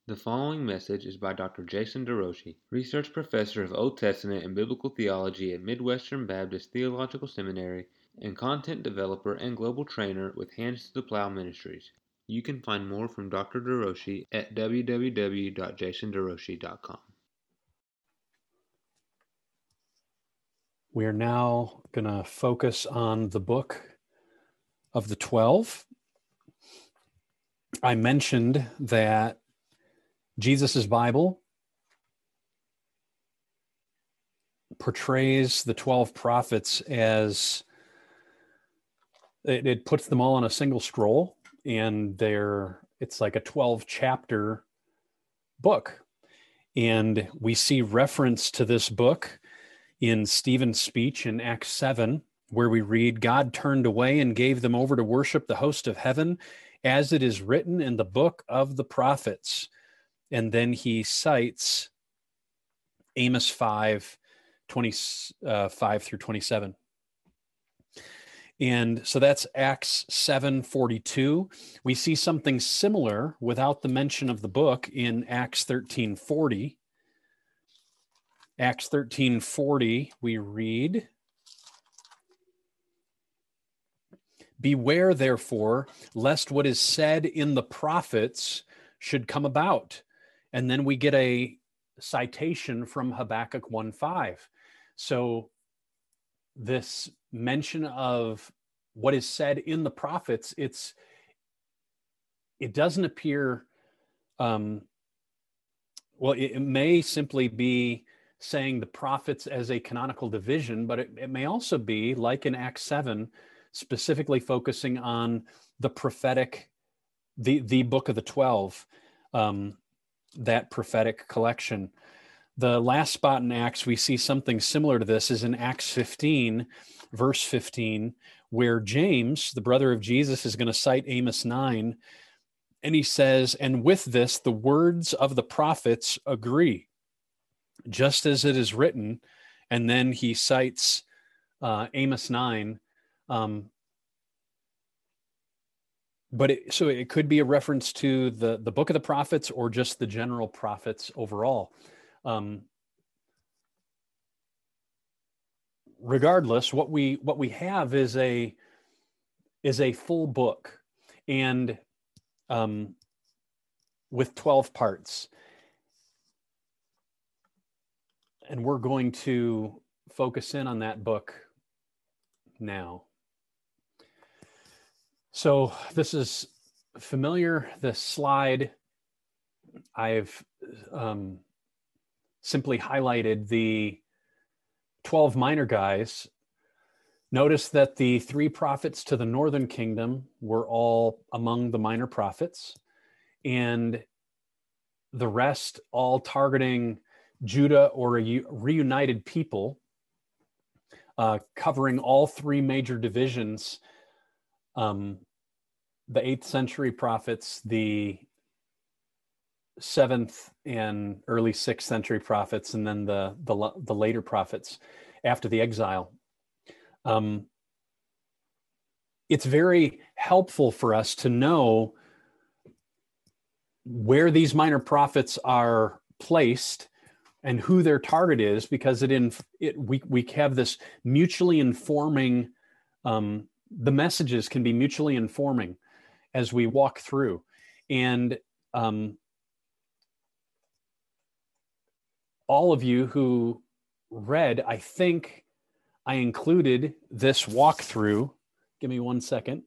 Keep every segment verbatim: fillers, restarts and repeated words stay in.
The following message is by Doctor Jason DeRouchie, Research Professor of Old Testament and Biblical Theology at Midwestern Baptist Theological Seminary and content developer and global trainer with Hands to the Plow Ministries. You can find more from Doctor DeRouchie at w w w dot jason derouchie dot com. We are now going to focus on the book of the twelve. I mentioned that Jesus' Bible portrays the twelve prophets as it, it puts them all on a single scroll, and they're it's like a twelve chapter book. And we see reference to this book in Stephen's speech in Acts seven, where we read, God turned away and gave them over to worship the host of heaven, as it is written in the book of the prophets. And then he cites Amos five, twenty-five through twenty-seven. And so that's Acts seven forty-two. We see something similar without the mention of the book in Acts thirteen forty. Acts thirteen forty, we read, beware, therefore, lest what is said in the prophets should come about. And then we get a citation from Habakkuk one five. So this mention of what is said in the prophets, it's it doesn't appear, um, well, it, it may simply be saying the prophets as a canonical division, but it, it may also be, like in Acts seven, specifically focusing on the prophetic, the, the book of the twelve, um, that prophetic collection. The last spot in Acts we see something similar to this is in Acts fifteen, verse fifteen, where James, the brother of Jesus, is going to cite Amos nine, and he says, and with this, the words of the prophets agree, just as it is written. And then he cites uh, Amos nine. Um, but it, so it could be a reference to the, the book of the prophets or just the general prophets overall. Um, regardless, what we what we have is a is a full book, and um, with twelve parts. And we're going to focus in on that book now. So this is familiar, this slide. I've um, simply highlighted the twelve minor guys. Notice that the three prophets to the northern kingdom were all among the minor prophets, and the rest all targeting Judah or a reunited people, uh, covering all three major divisions. Um, the eighth century prophets, the seventh and early sixth century prophets, and then the, the, the later prophets after the exile. Um, it's very helpful for us to know where these minor prophets are placed and who their target is, because it in it we we have this mutually informing. Um, the messages can be mutually informing as we walk through, and um, all of you who read, I think I included this walkthrough. Give me one second.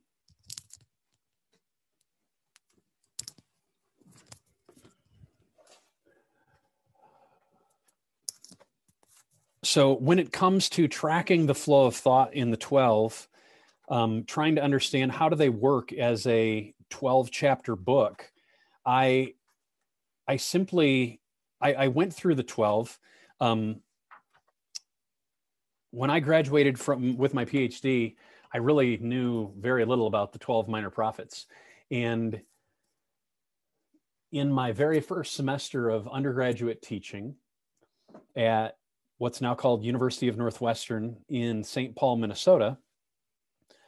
So when it comes to tracking the flow of thought in the twelve, um, trying to understand how do they work as a twelve chapter book, I, I simply, I, I went through the twelve. Um, when I graduated from with my PhD, I really knew very little about the twelve minor prophets. And in my very first semester of undergraduate teaching at what's now called University of Northwestern in Saint Paul, Minnesota,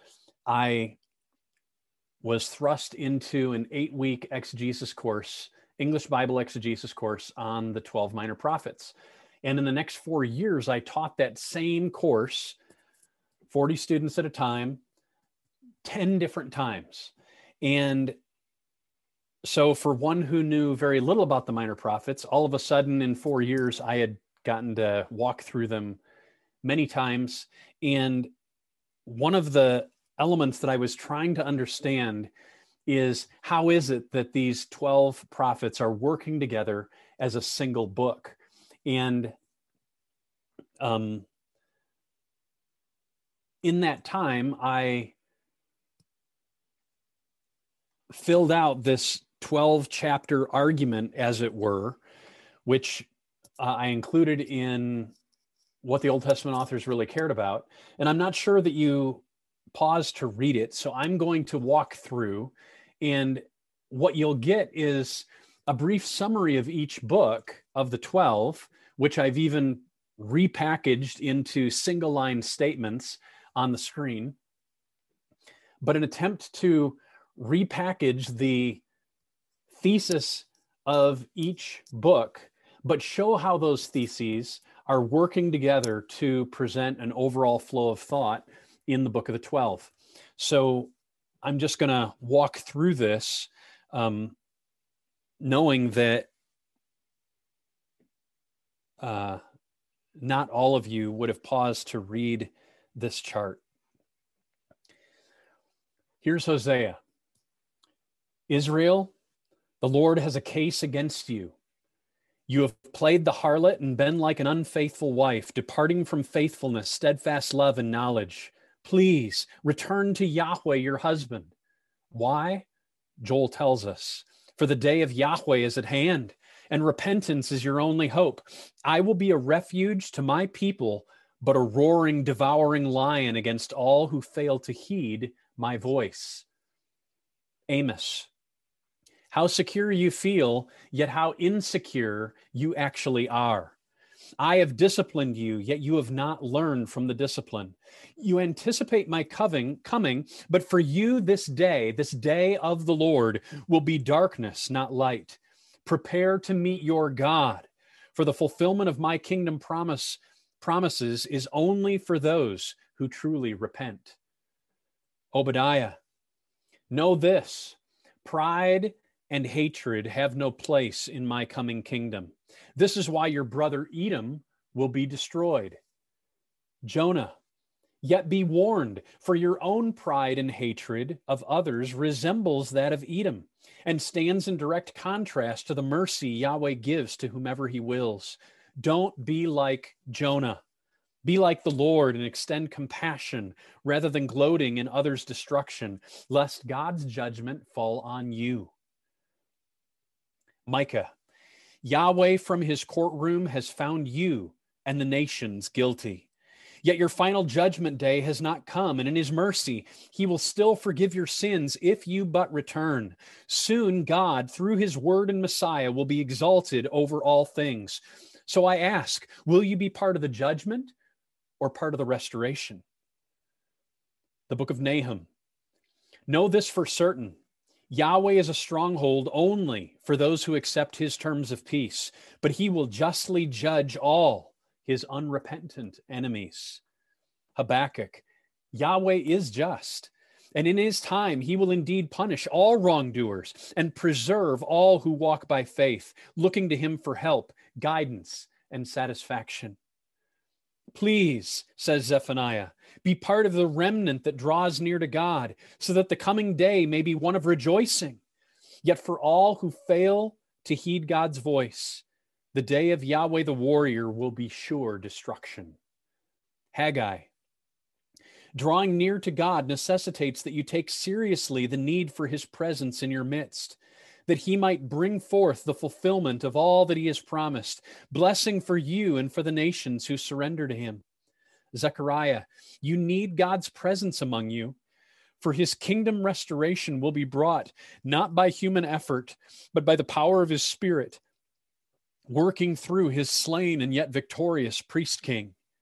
I was thrust into an eight-week exegesis course English Bible exegesis course on the twelve minor prophets. And in the next four years, I taught that same course, forty students at a time, ten different times. And so for one who knew very little about the minor prophets, all of a sudden in four years, I had gotten to walk through them many times. And one of the elements that I was trying to understand is, how is it that these twelve prophets are working together as a single book? And um, in that time, I filled out this twelve chapter argument, as it were, which uh, I included in what the Old Testament authors really cared about. And I'm not sure that you pause to read it, so I'm going to walk through, and what you'll get is a brief summary of each book of the twelve, which I've even repackaged into single line statements on the screen, but an attempt to repackage the thesis of each book, but show how those theses are working together to present an overall flow of thought in the book of the twelve. So I'm just going to walk through this, um, knowing that uh, not all of you would have paused to read this chart. Here's Hosea. Israel, the Lord has a case against you. You have played the harlot and been like an unfaithful wife, departing from faithfulness, steadfast love, and knowledge. Please return to Yahweh, your husband. Why? Joel tells us, for the day of Yahweh is at hand, and repentance is your only hope. I will be a refuge to my people, but a roaring, devouring lion against all who fail to heed my voice. Amos. How secure you feel, yet how insecure you actually are. I have disciplined you, yet you have not learned from the discipline. You anticipate my coming, coming, but for you this day, this day of the Lord, will be darkness, not light. Prepare to meet your God, for the fulfillment of my kingdom promise promises is only for those who truly repent. Obadiah. Know this, pride and hatred have no place in my coming kingdom. This is why your brother Edom will be destroyed. Jonah, yet be warned, for your own pride and hatred of others resembles that of Edom, and stands in direct contrast to the mercy Yahweh gives to whomever he wills. Don't be like Jonah. Be like the Lord and extend compassion rather than gloating in others' destruction, lest God's judgment fall on you. Micah, Yahweh from his courtroom has found you and the nations guilty. Yet your final judgment day has not come, and in his mercy, he will still forgive your sins if you but return. Soon God, through his word and Messiah, will be exalted over all things. So I ask, will you be part of the judgment or part of the restoration? The book of Nahum. Know this for certain. Yahweh is a stronghold only for those who accept his terms of peace, but he will justly judge all his unrepentant enemies. Habakkuk, Yahweh is just, and in his time he will indeed punish all wrongdoers and preserve all who walk by faith, looking to him for help, guidance, and satisfaction. Please, says Zephaniah, be part of the remnant that draws near to God, so that the coming day may be one of rejoicing. Yet for all who fail to heed God's voice, the day of Yahweh the warrior will be sure destruction. Haggai, drawing near to God necessitates that you take seriously the need for his presence in your midst, that he might bring forth the fulfillment of all that he has promised, blessing for you and for the nations who surrender to him. Zechariah, you need God's presence among you, for his kingdom restoration will be brought not by human effort, but by the power of his Spirit, working through his slain and yet victorious priest king.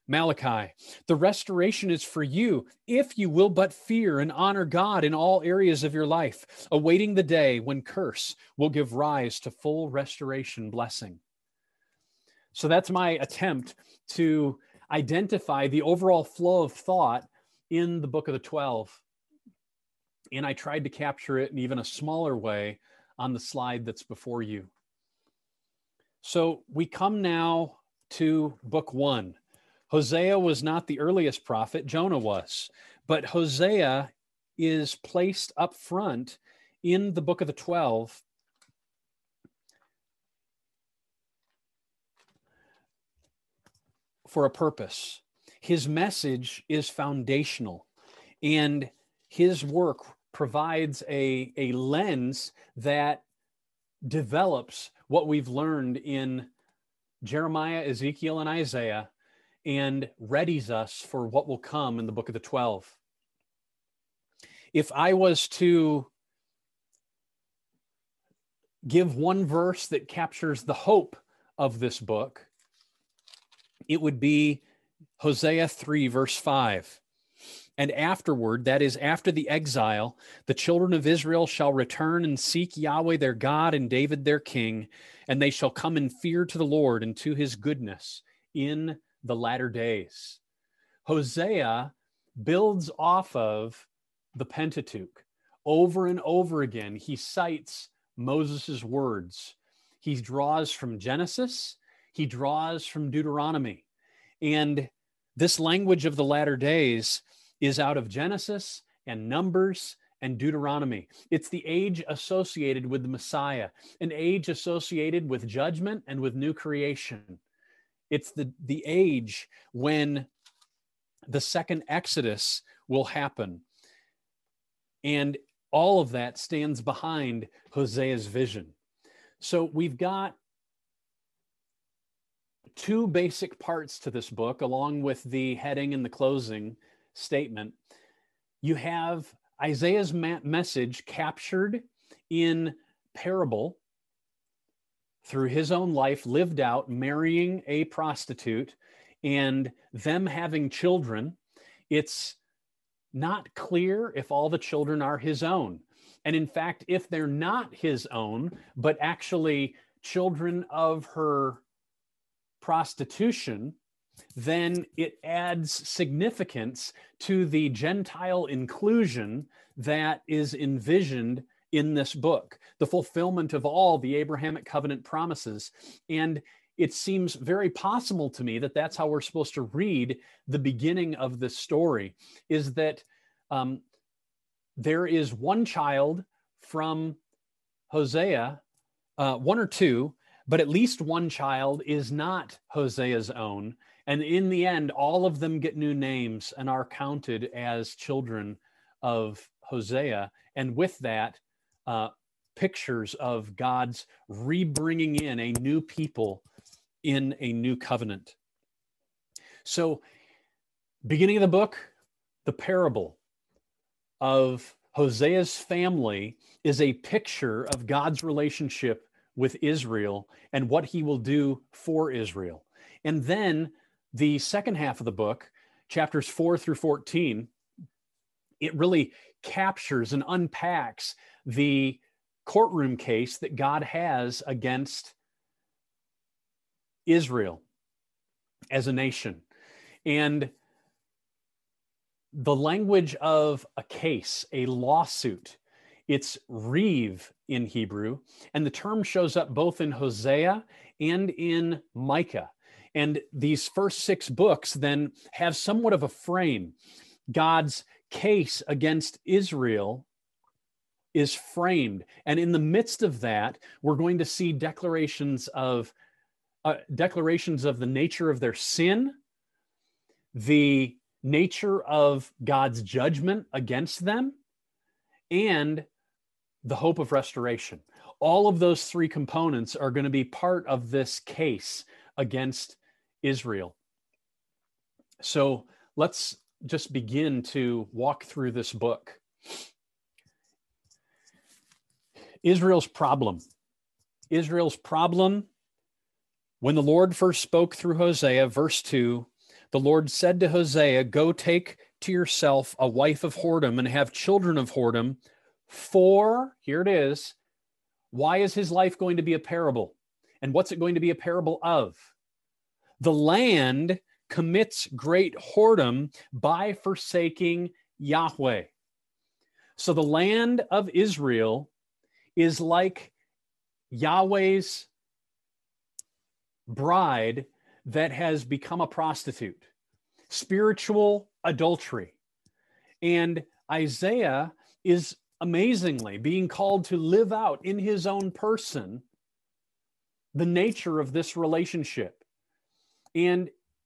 Malachi, the restoration is for you if you will but fear and honor God in all areas of your life, awaiting the day when curse will give rise to full restoration blessing. So that's my attempt to identify the overall flow of thought in the Book of the Twelve. And I tried to capture it in even a smaller way on the slide that's before you. So we come now to book one. Hosea was not the earliest prophet, Jonah was. But Hosea is placed up front in the Book of the Twelve for a purpose. His message is foundational, and his work provides a, a lens that develops what we've learned in Jeremiah, Ezekiel, and Isaiah, and readies us for what will come in the Book of the Twelve. If I was to give one verse that captures the hope of this book, it would be Hosea three, verse five. And afterward, that is after the exile, the children of Israel shall return and seek Yahweh their God and David their king, and they shall come in fear to the Lord and to his goodness in the latter days. Hosea builds off of the Pentateuch. Over and over again, he cites Moses' words. He draws from Genesis, he draws from Deuteronomy. And this language of the latter days is out of Genesis and Numbers and Deuteronomy. It's the age associated with the Messiah, an age associated with judgment and with new creation. It's the, the age when the second Exodus will happen. And all of that stands behind Hosea's vision. So we've got two basic parts to this book, along with the heading and the closing statement. You have Isaiah's ma- message captured in parable through his own life, lived out, marrying a prostitute and them having children. It's not clear if all the children are his own. And in fact, if they're not his own, but actually children of her prostitution, then it adds significance to the Gentile inclusion that is envisioned in this book, the fulfillment of all the Abrahamic covenant promises. And it seems very possible to me that that's how we're supposed to read the beginning of this story, is that um, there is one child from Hosea, uh, one or two, but at least one child is not Hosea's own. And in the end, all of them get new names and are counted as children of Hosea. And with that, uh, pictures of God's rebringing in a new people in a new covenant. So, beginning of the book, the parable of Hosea's family is a picture of God's relationship with Israel and what he will do for Israel. And then the second half of the book, chapters four through fourteen, it really captures and unpacks the courtroom case that God has against Israel as a nation. And the language of a case, a lawsuit, it's Reeve in Hebrew, and the term shows up both in Hosea and in Micah. And these first six books then have somewhat of a frame. God's case against Israel is framed. And in the midst of that, we're going to see declarations of uh, declarations of the nature of their sin, the nature of God's judgment against them, and the hope of restoration. All of those three components are going to be part of this case against Israel. So let's just begin to walk through this book. Israel's problem. Israel's problem, when the Lord first spoke through Hosea, verse two, The Lord said to Hosea, go take to yourself a wife of whoredom and have children of whoredom. For, here it is, why is his life going to be a parable? And what's it going to be a parable of? The land commits great whoredom by forsaking Yahweh. So the land of Israel is like Yahweh's bride that has become a prostitute, spiritual adultery. And Isaiah is amazingly being called to live out in his own person the nature of this relationship. And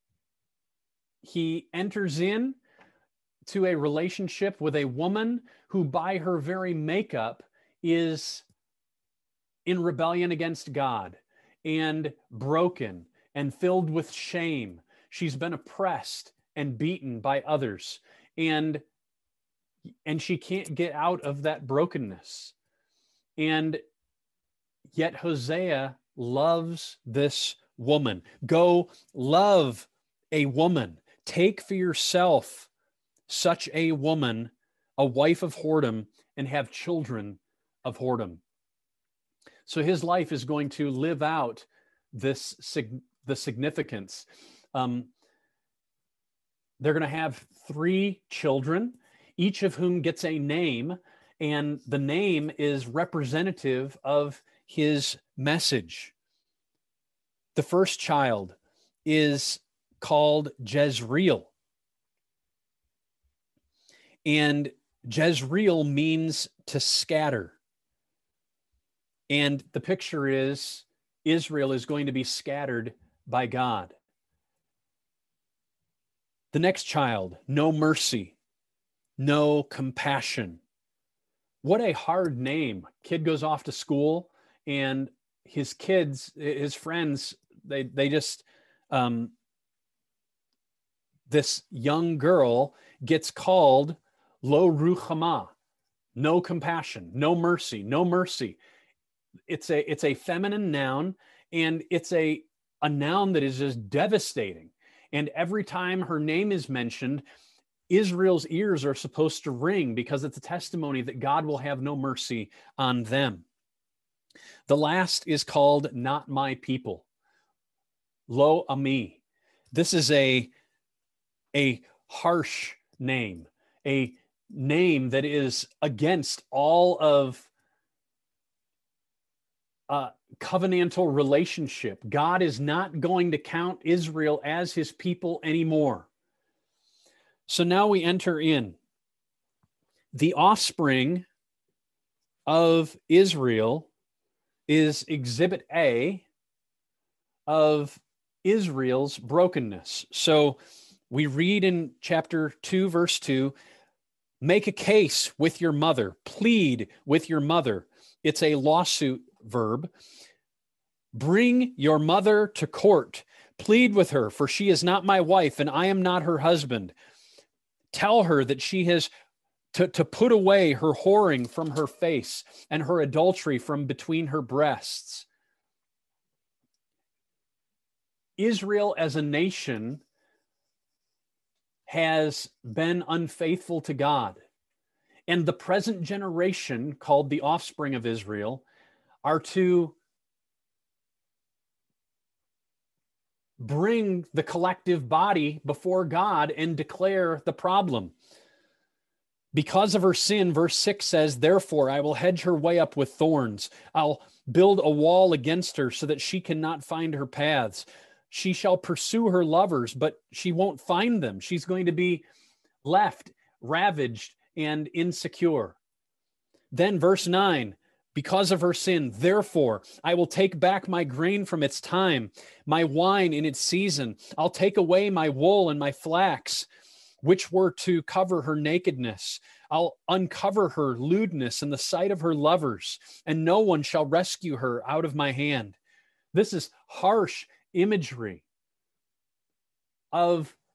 he enters in to a relationship with a woman who by her very makeup is in rebellion against God and broken and filled with shame. She's been oppressed and beaten by others, and and she can't get out of that brokenness. And yet Hosea loves this woman. Go love a woman. Take for yourself such a woman, a wife of whoredom, and have children of whoredom. So his life is going to live out this the significance. Um, they're going to have three children, each of whom gets a name, and the name is representative of his message. The first child is called Jezreel. And Jezreel means to scatter. And the picture is Israel is going to be scattered by God. The next child, no mercy, no compassion. What a hard name. Kid goes off to school and his kids, his friends, they, they just, um, this young girl gets called Lo Ruchama, no compassion, no mercy, no mercy. It's a, it's a feminine noun, and it's a, a noun that is just devastating. And every time her name is mentioned, Israel's ears are supposed to ring because it's a testimony that God will have no mercy on them. The last is called Not My People, Lo Ami. This is a, a harsh name, a name that is against all of uh, covenantal relationship. God is not going to count Israel as his people anymore. So now we enter in. The offspring of Israel is exhibit A of Israel's brokenness. So we read in chapter two, verse two, make a case with your mother, plead with your mother. It's a lawsuit verb. Bring your mother to court, plead with her, for she is not my wife and I am not her husband. Tell her that she has to, to put away her whoring from her face and her adultery from between her breasts. Israel as a nation has been unfaithful to God. And the present generation, called the offspring of Israel, are to bring the collective body before God and declare the problem. Because of her sin, verse six says, therefore, I will hedge her way up with thorns. I'll build a wall against her so that she cannot find her paths. She shall pursue her lovers, but she won't find them. She's going to be left, ravaged, and insecure. Then verse nine, because of her sin, therefore, I will take back my grain from its time, my wine in its season. I'll take away my wool and my flax, which were to cover her nakedness. I'll uncover her lewdness in the sight of her lovers, and no one shall rescue her out of my hand. This is harsh imagery of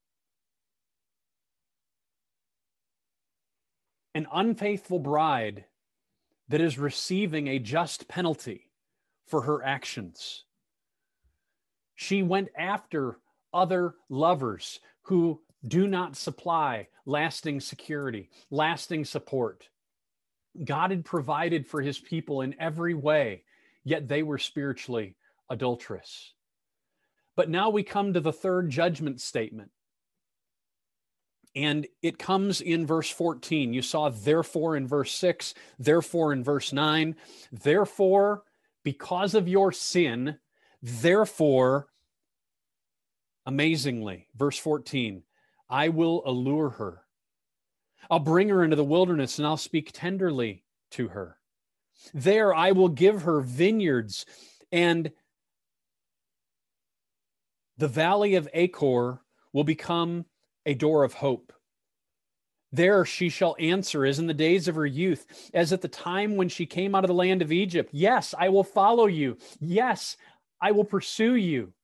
an unfaithful bride that is receiving a just penalty for her actions. She went after other lovers who do not supply lasting security, lasting support. God had provided for his people in every way, yet they were spiritually adulterous. But now we come to the third judgment statement. And it comes in verse fourteen. You saw therefore in verse six, therefore in verse nine. Therefore, because of your sin, therefore, amazingly, verse fourteen, I will allure her. I'll bring her into the wilderness and I'll speak tenderly to her. There I will give her vineyards, and the valley of Achor will become a door of hope. There she shall answer as in the days of her youth, as at the time when she came out of the land of Egypt. Yes, I will follow you. Yes, I will pursue you.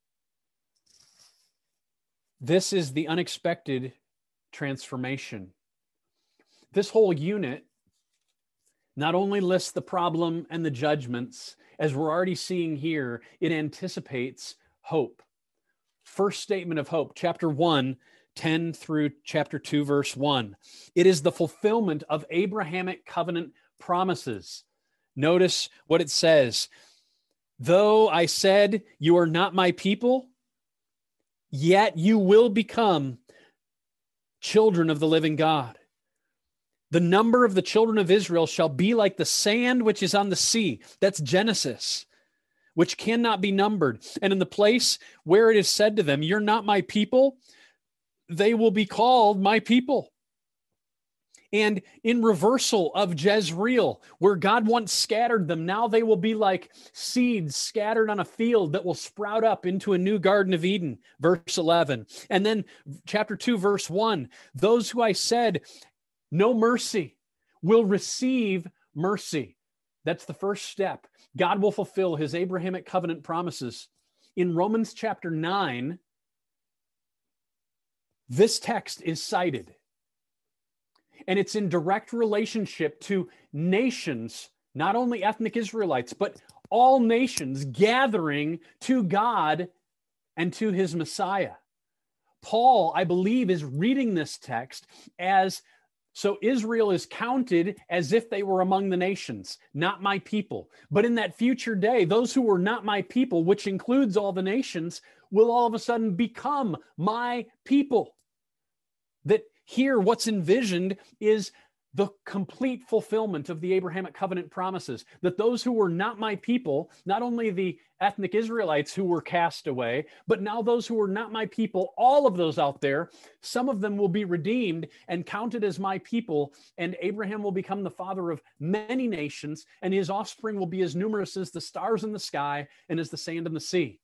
This is the unexpected transformation. This whole unit not only lists the problem and the judgments, as we're already seeing here, it anticipates hope. First statement of hope, chapter one, ten through chapter two, verse one. It is the fulfillment of Abrahamic covenant promises. Notice what it says. Though I said, you are not my people, yet you will become children of the living God. The number of the children of Israel shall be like the sand which is on the sea. That's Genesis, which cannot be numbered. And in the place where it is said to them, you're not my people, they will be called my people. And in reversal of Jezreel, where God once scattered them, now they will be like seeds scattered on a field that will sprout up into a new Garden of Eden, verse eleven. And then chapter two, verse one, those who I said, no mercy, will receive mercy. That's the first step. God will fulfill his Abrahamic covenant promises. In Romans chapter nine, this text is cited. And it's in direct relationship to nations, not only ethnic Israelites, but all nations gathering to God and to his Messiah. Paul, I believe, is reading this text as, so Israel is counted as if they were among the nations, not my people. But in that future day, those who were not my people, which includes all the nations, will all of a sudden become my people. That here, what's envisioned is the complete fulfillment of the Abrahamic covenant promises, that those who were not my people, not only the ethnic Israelites who were cast away, but now those who were not my people, all of those out there, some of them will be redeemed and counted as my people, and Abraham will become the father of many nations, and his offspring will be as numerous as the stars in the sky and as the sand in the sea.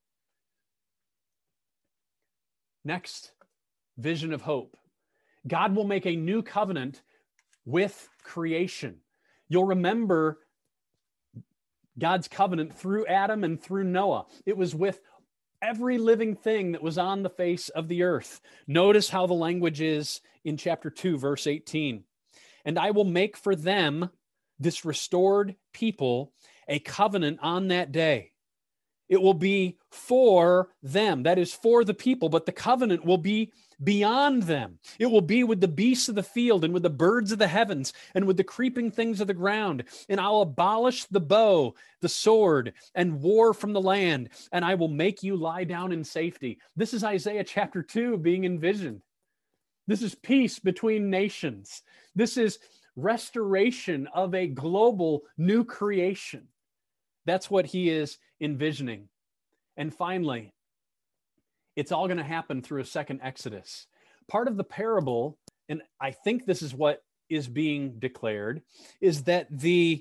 Next, vision of hope. God will make a new covenant with creation. You'll remember God's covenant through Adam and through Noah. It was with every living thing that was on the face of the earth. Notice how the language is in chapter two, verse eighteen. And I will make for them, this restored people, a covenant on that day. It will be for them, that is for the people, but the covenant will be beyond them. It will be with the beasts of the field and with the birds of the heavens and with the creeping things of the ground. And I'll abolish the bow, the sword, and war from the land, and I will make you lie down in safety. This is Isaiah chapter two being envisioned. This is peace between nations. This is restoration of a global new creation. That's what he is envisioning. And finally, it's all going to happen through a second Exodus. Part of the parable, and I think this is what is being declared, is that the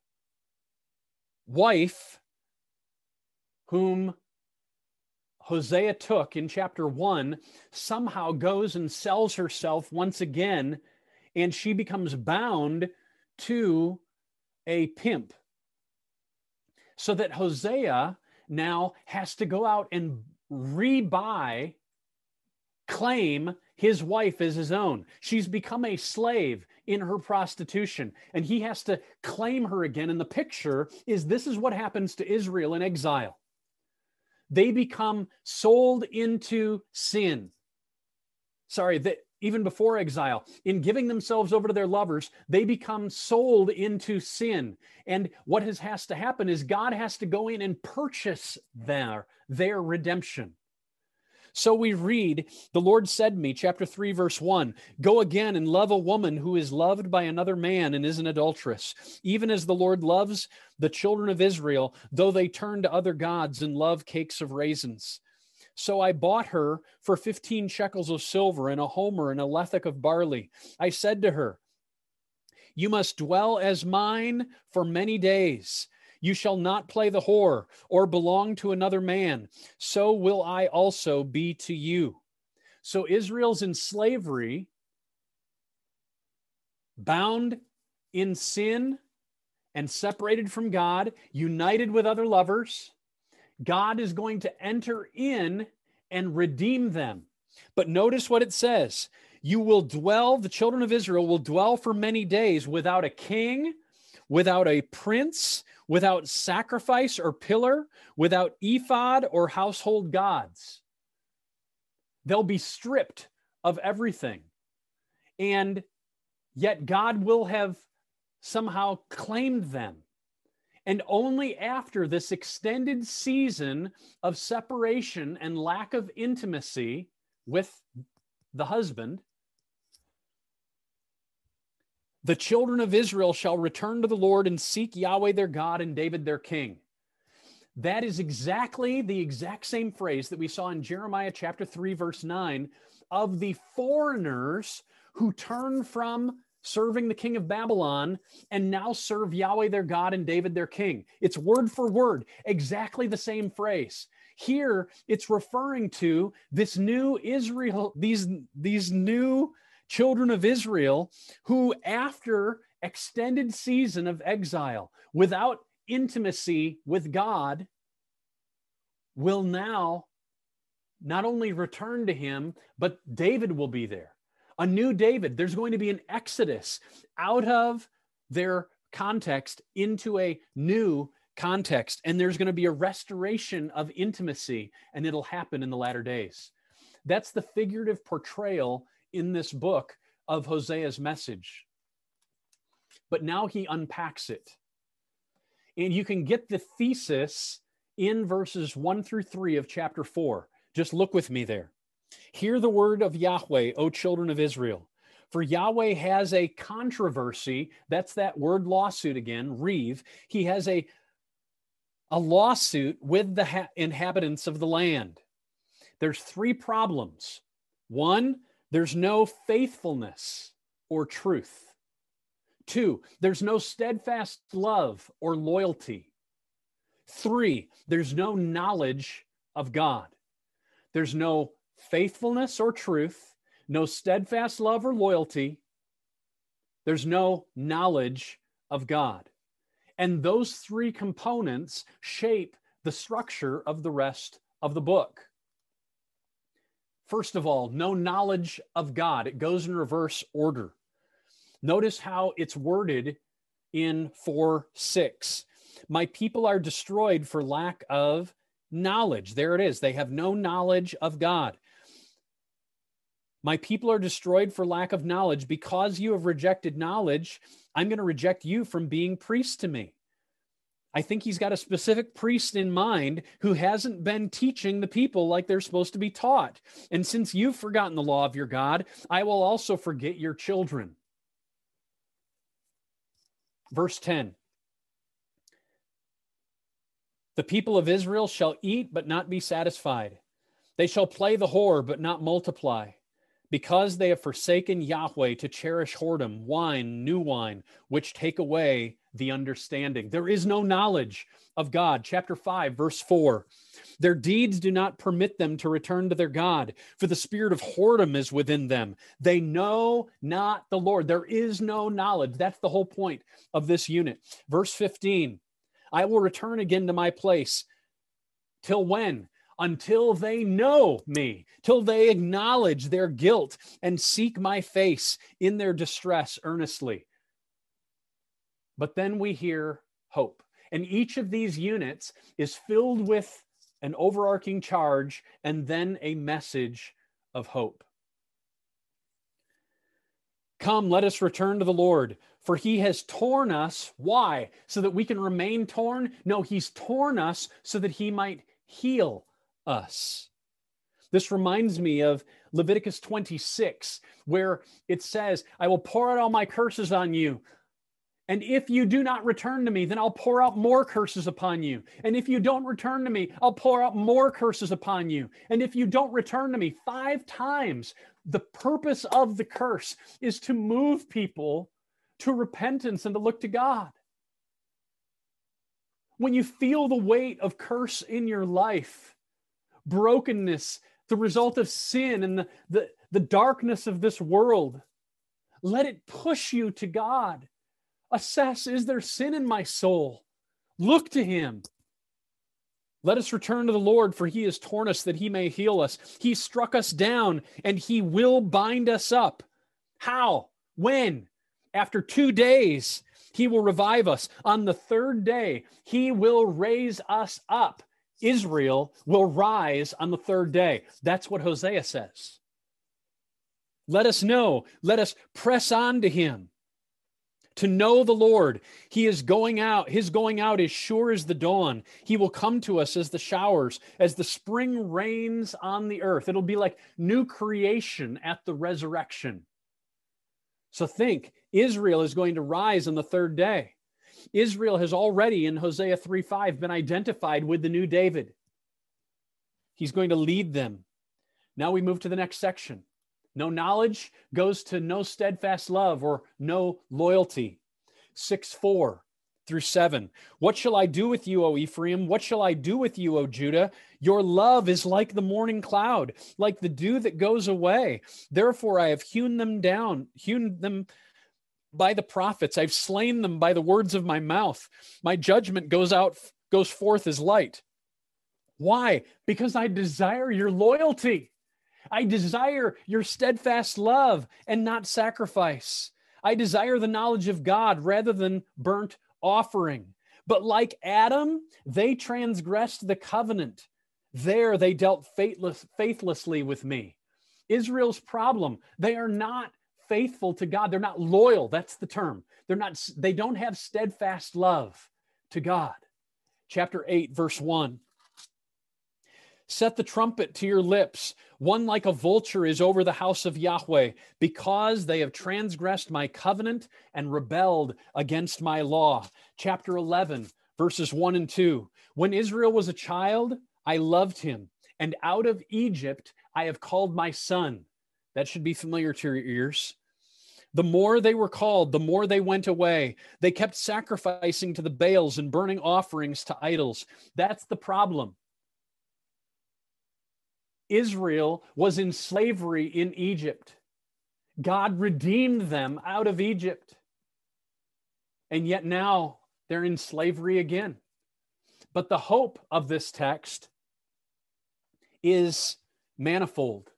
wife whom Hosea took in chapter one somehow goes and sells herself once again, and she becomes bound to a pimp. So that Hosea now has to go out and rebuy, claim his wife as his own. She's become a slave in her prostitution, and he has to claim her again. And the picture is this is what happens to Israel in exile. they become sold into sin. Sorry, that even before exile, in giving themselves over to their lovers, they become sold into sin. And what has, has to happen is God has to go in and purchase their, their redemption. So we read, the Lord said to me, chapter three, verse one, go again and love a woman who is loved by another man and is an adulteress, even as the Lord loves the children of Israel, though they turn to other gods and love cakes of raisins. So I bought her for fifteen shekels of silver and a homer and a lethech of barley. I said to her, you must dwell as mine for many days. You shall not play the whore or belong to another man. So will I also be to you. So Israel's in slavery, bound in sin and separated from God, united with other lovers. God is going to enter in and redeem them. But notice what it says. You will dwell, the children of Israel will dwell for many days without a king, without a prince, without sacrifice or pillar, without ephod or household gods. They'll be stripped of everything. And yet God will have somehow claimed them. And only after this extended season of separation and lack of intimacy with the husband, the children of Israel shall return to the Lord and seek Yahweh their God and David their king. That is exactly the exact same phrase that we saw in Jeremiah chapter three, verse nine, of the foreigners who turn from serving the king of Babylon and now serve Yahweh their God and David their king. It's word for word, exactly the same phrase. Here, it's referring to this new Israel, these, these new children of Israel who, after extended season of exile, without intimacy with God, will now not only return to him, but David will be there. A new David. There's going to be an exodus out of their context into a new context. And there's going to be a restoration of intimacy, and it'll happen in the latter days. That's the figurative portrayal in this book of Hosea's message. But now he unpacks it. And you can get the thesis in verses one through three of chapter four. Just look with me there. Hear the word of Yahweh, O children of Israel. For Yahweh has a controversy. That's that word lawsuit again, reeve. He has a, a lawsuit with the ha- inhabitants of the land. There's three problems. One, there's no faithfulness or truth. Two, there's no steadfast love or loyalty. Three, there's no knowledge of God. There's no faithfulness or truth, no steadfast love or loyalty. There's no knowledge of God. And those three components shape the structure of the rest of the book. First of all, no knowledge of God. It goes in reverse order. Notice how it's worded in four six. My people are destroyed for lack of knowledge. There it is. They have no knowledge of God. My people are destroyed for lack of knowledge. Because you have rejected knowledge, I'm going to reject you from being priest to me. I think he's got a specific priest in mind who hasn't been teaching the people like they're supposed to be taught. And since you've forgotten the law of your God, I will also forget your children. Verse ten. The people of Israel shall eat, but not be satisfied. They shall play the whore, but not multiply. Because they have forsaken Yahweh to cherish whoredom, wine, new wine, which take away the understanding. There is no knowledge of God. Chapter five, verse four. Their deeds do not permit them to return to their God, for the spirit of whoredom is within them. They know not the Lord. There is no knowledge. That's the whole point of this unit. Verse fifteen. I will return again to my place. Till when? Until they know me, till they acknowledge their guilt and seek my face in their distress earnestly. But then we hear hope. And each of these units is filled with an overarching charge, and then a message of hope. Come, let us return to the Lord, for he has torn us. Why? So that we can remain torn? No, he's torn us so that he might heal us. This reminds me of Leviticus twenty-six, where it says, I will pour out all my curses on you. And if you do not return to me, then I'll pour out more curses upon you. And if you don't return to me, I'll pour out more curses upon you. And if you don't return to me, five times, the purpose of the curse is to move people to repentance and to look to God. When you feel the weight of curse in your life, brokenness, the result of sin and the, the, the darkness of this world, let it push you to God. Assess, is there sin in my soul? Look to him. Let us return to the Lord, for he has torn us that he may heal us. He struck us down, and he will bind us up. How? When? After two days, he will revive us. On the third day, he will raise us up. Israel will rise on the third day. That's what Hosea says. Let us know. Let us press on to him. To know the Lord, he is going out. His going out is sure as the dawn. He will come to us as the showers, as the spring rains on the earth. It'll be like new creation at the resurrection. So think, Israel is going to rise on the third day. Israel has already, in Hosea three five, been identified with the new David. He's going to lead them. Now we move to the next section. No knowledge goes to no steadfast love or no loyalty. six four through seven. What shall I do with you, O Ephraim? What shall I do with you, O Judah? Your love is like the morning cloud, like the dew that goes away. Therefore I have hewn them down, hewn them by the prophets. I've slain them by the words of my mouth. My judgment goes out, goes forth as light. Why? Because I desire your loyalty. I desire your steadfast love and not sacrifice. I desire the knowledge of God rather than burnt offering. But like Adam, they transgressed the covenant. There they dealt faithless, faithlessly with me. Israel's problem, they are not faithful to God. They're not loyal. That's the term. They're not, they don't have steadfast love to God. Chapter eight, verse one. Set the trumpet to your lips. One like a vulture is over the house of Yahweh, because they have transgressed my covenant and rebelled against my law. Chapter eleven, verses one and two. When Israel was a child, I loved him, and out of Egypt I have called my son. That should be familiar to your ears. The more they were called, the more they went away. They kept sacrificing to the Baals and burning offerings to idols. That's the problem. Israel was in slavery in Egypt. God redeemed them out of Egypt. And yet now they're in slavery again. But the hope of this text is manifold.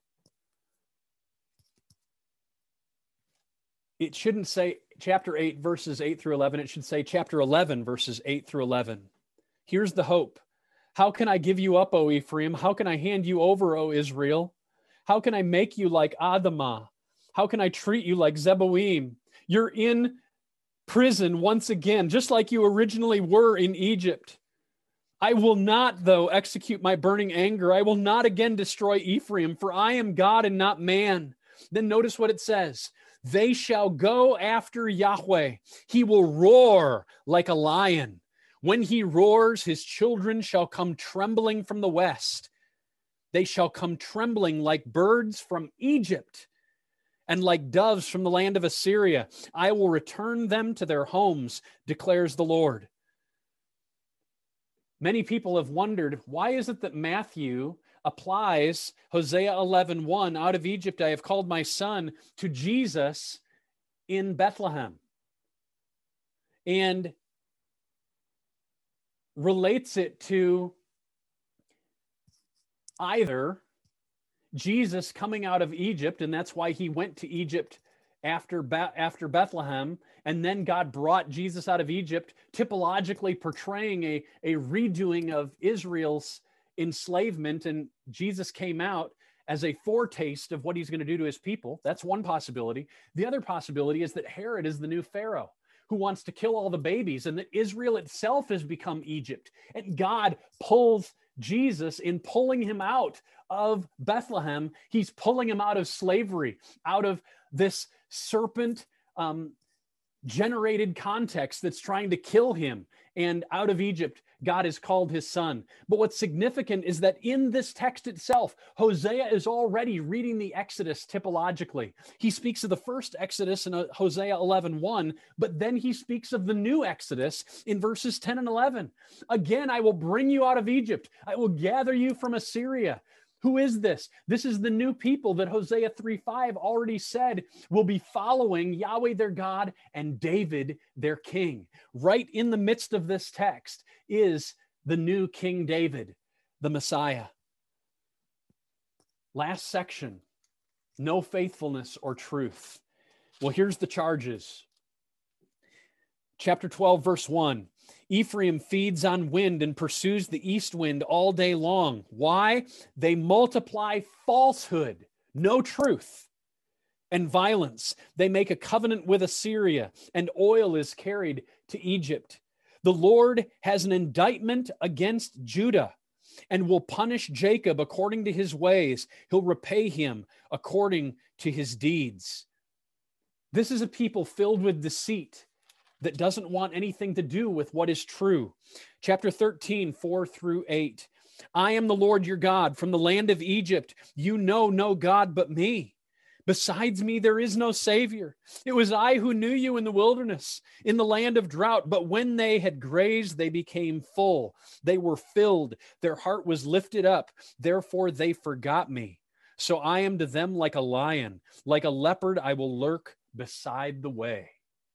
It shouldn't say chapter eight, verses eight through eleven. It should say chapter eleven, verses eight through eleven. Here's the hope. How can I give you up, O Ephraim? How can I hand you over, O Israel? How can I make you like Adamah? How can I treat you like Zeboim? You're in prison once again, just like you originally were in Egypt. I will not, though, execute my burning anger. I will not again destroy Ephraim, for I am God and not man. Then notice what it says. They shall go after Yahweh. He will roar like a lion. When he roars, his children shall come trembling from the west. They shall come trembling like birds from Egypt and like doves from the land of Assyria. I will return them to their homes, declares the Lord. Many people have wondered, why is it that Matthew applies Hosea eleven one, out of Egypt I have called my son, to Jesus in Bethlehem, and relates it to either Jesus coming out of Egypt, and that's why he went to Egypt after, after Bethlehem, and then God brought Jesus out of Egypt, typologically portraying a, a redoing of Israel's enslavement, and Jesus came out as a foretaste of what he's going to do to his people. That's one possibility. The other possibility is that Herod is the new Pharaoh who wants to kill all the babies, and that Israel itself has become Egypt. And God pulls Jesus in pulling him out of Bethlehem. He's pulling him out of slavery, out of this serpent um, generated context that's trying to kill him. And out of Egypt, God has called his son. But what's significant is that in this text itself, Hosea is already reading the Exodus typologically. He speaks of the first Exodus in Hosea eleven one, but then he speaks of the new Exodus in verses ten and eleven. Again, I will bring you out of Egypt. I will gather you from Assyria. Who is this? This is the new people that Hosea three five already said will be following Yahweh their God and David their king. Right in the midst of this text is the new King David, the Messiah. Last section, no faithfulness or truth. Well, here's the charges. Chapter twelve, verse one. Ephraim feeds on wind and pursues the east wind all day long. Why? They multiply falsehood, no truth, and violence. They make a covenant with Assyria, and oil is carried to Egypt. The Lord has an indictment against Judah and will punish Jacob according to his ways. He'll repay him according to his deeds. This is a people filled with deceit that doesn't want anything to do with what is true. Chapter thirteen, four through eight. I am the Lord your God from the land of Egypt. You know no God but me. Besides me, there is no Savior. It was I who knew you in the wilderness, in the land of drought. But when they had grazed, they became full. They were filled. Their heart was lifted up. Therefore, they forgot me. So I am to them like a lion. Like a leopard, I will lurk beside the way.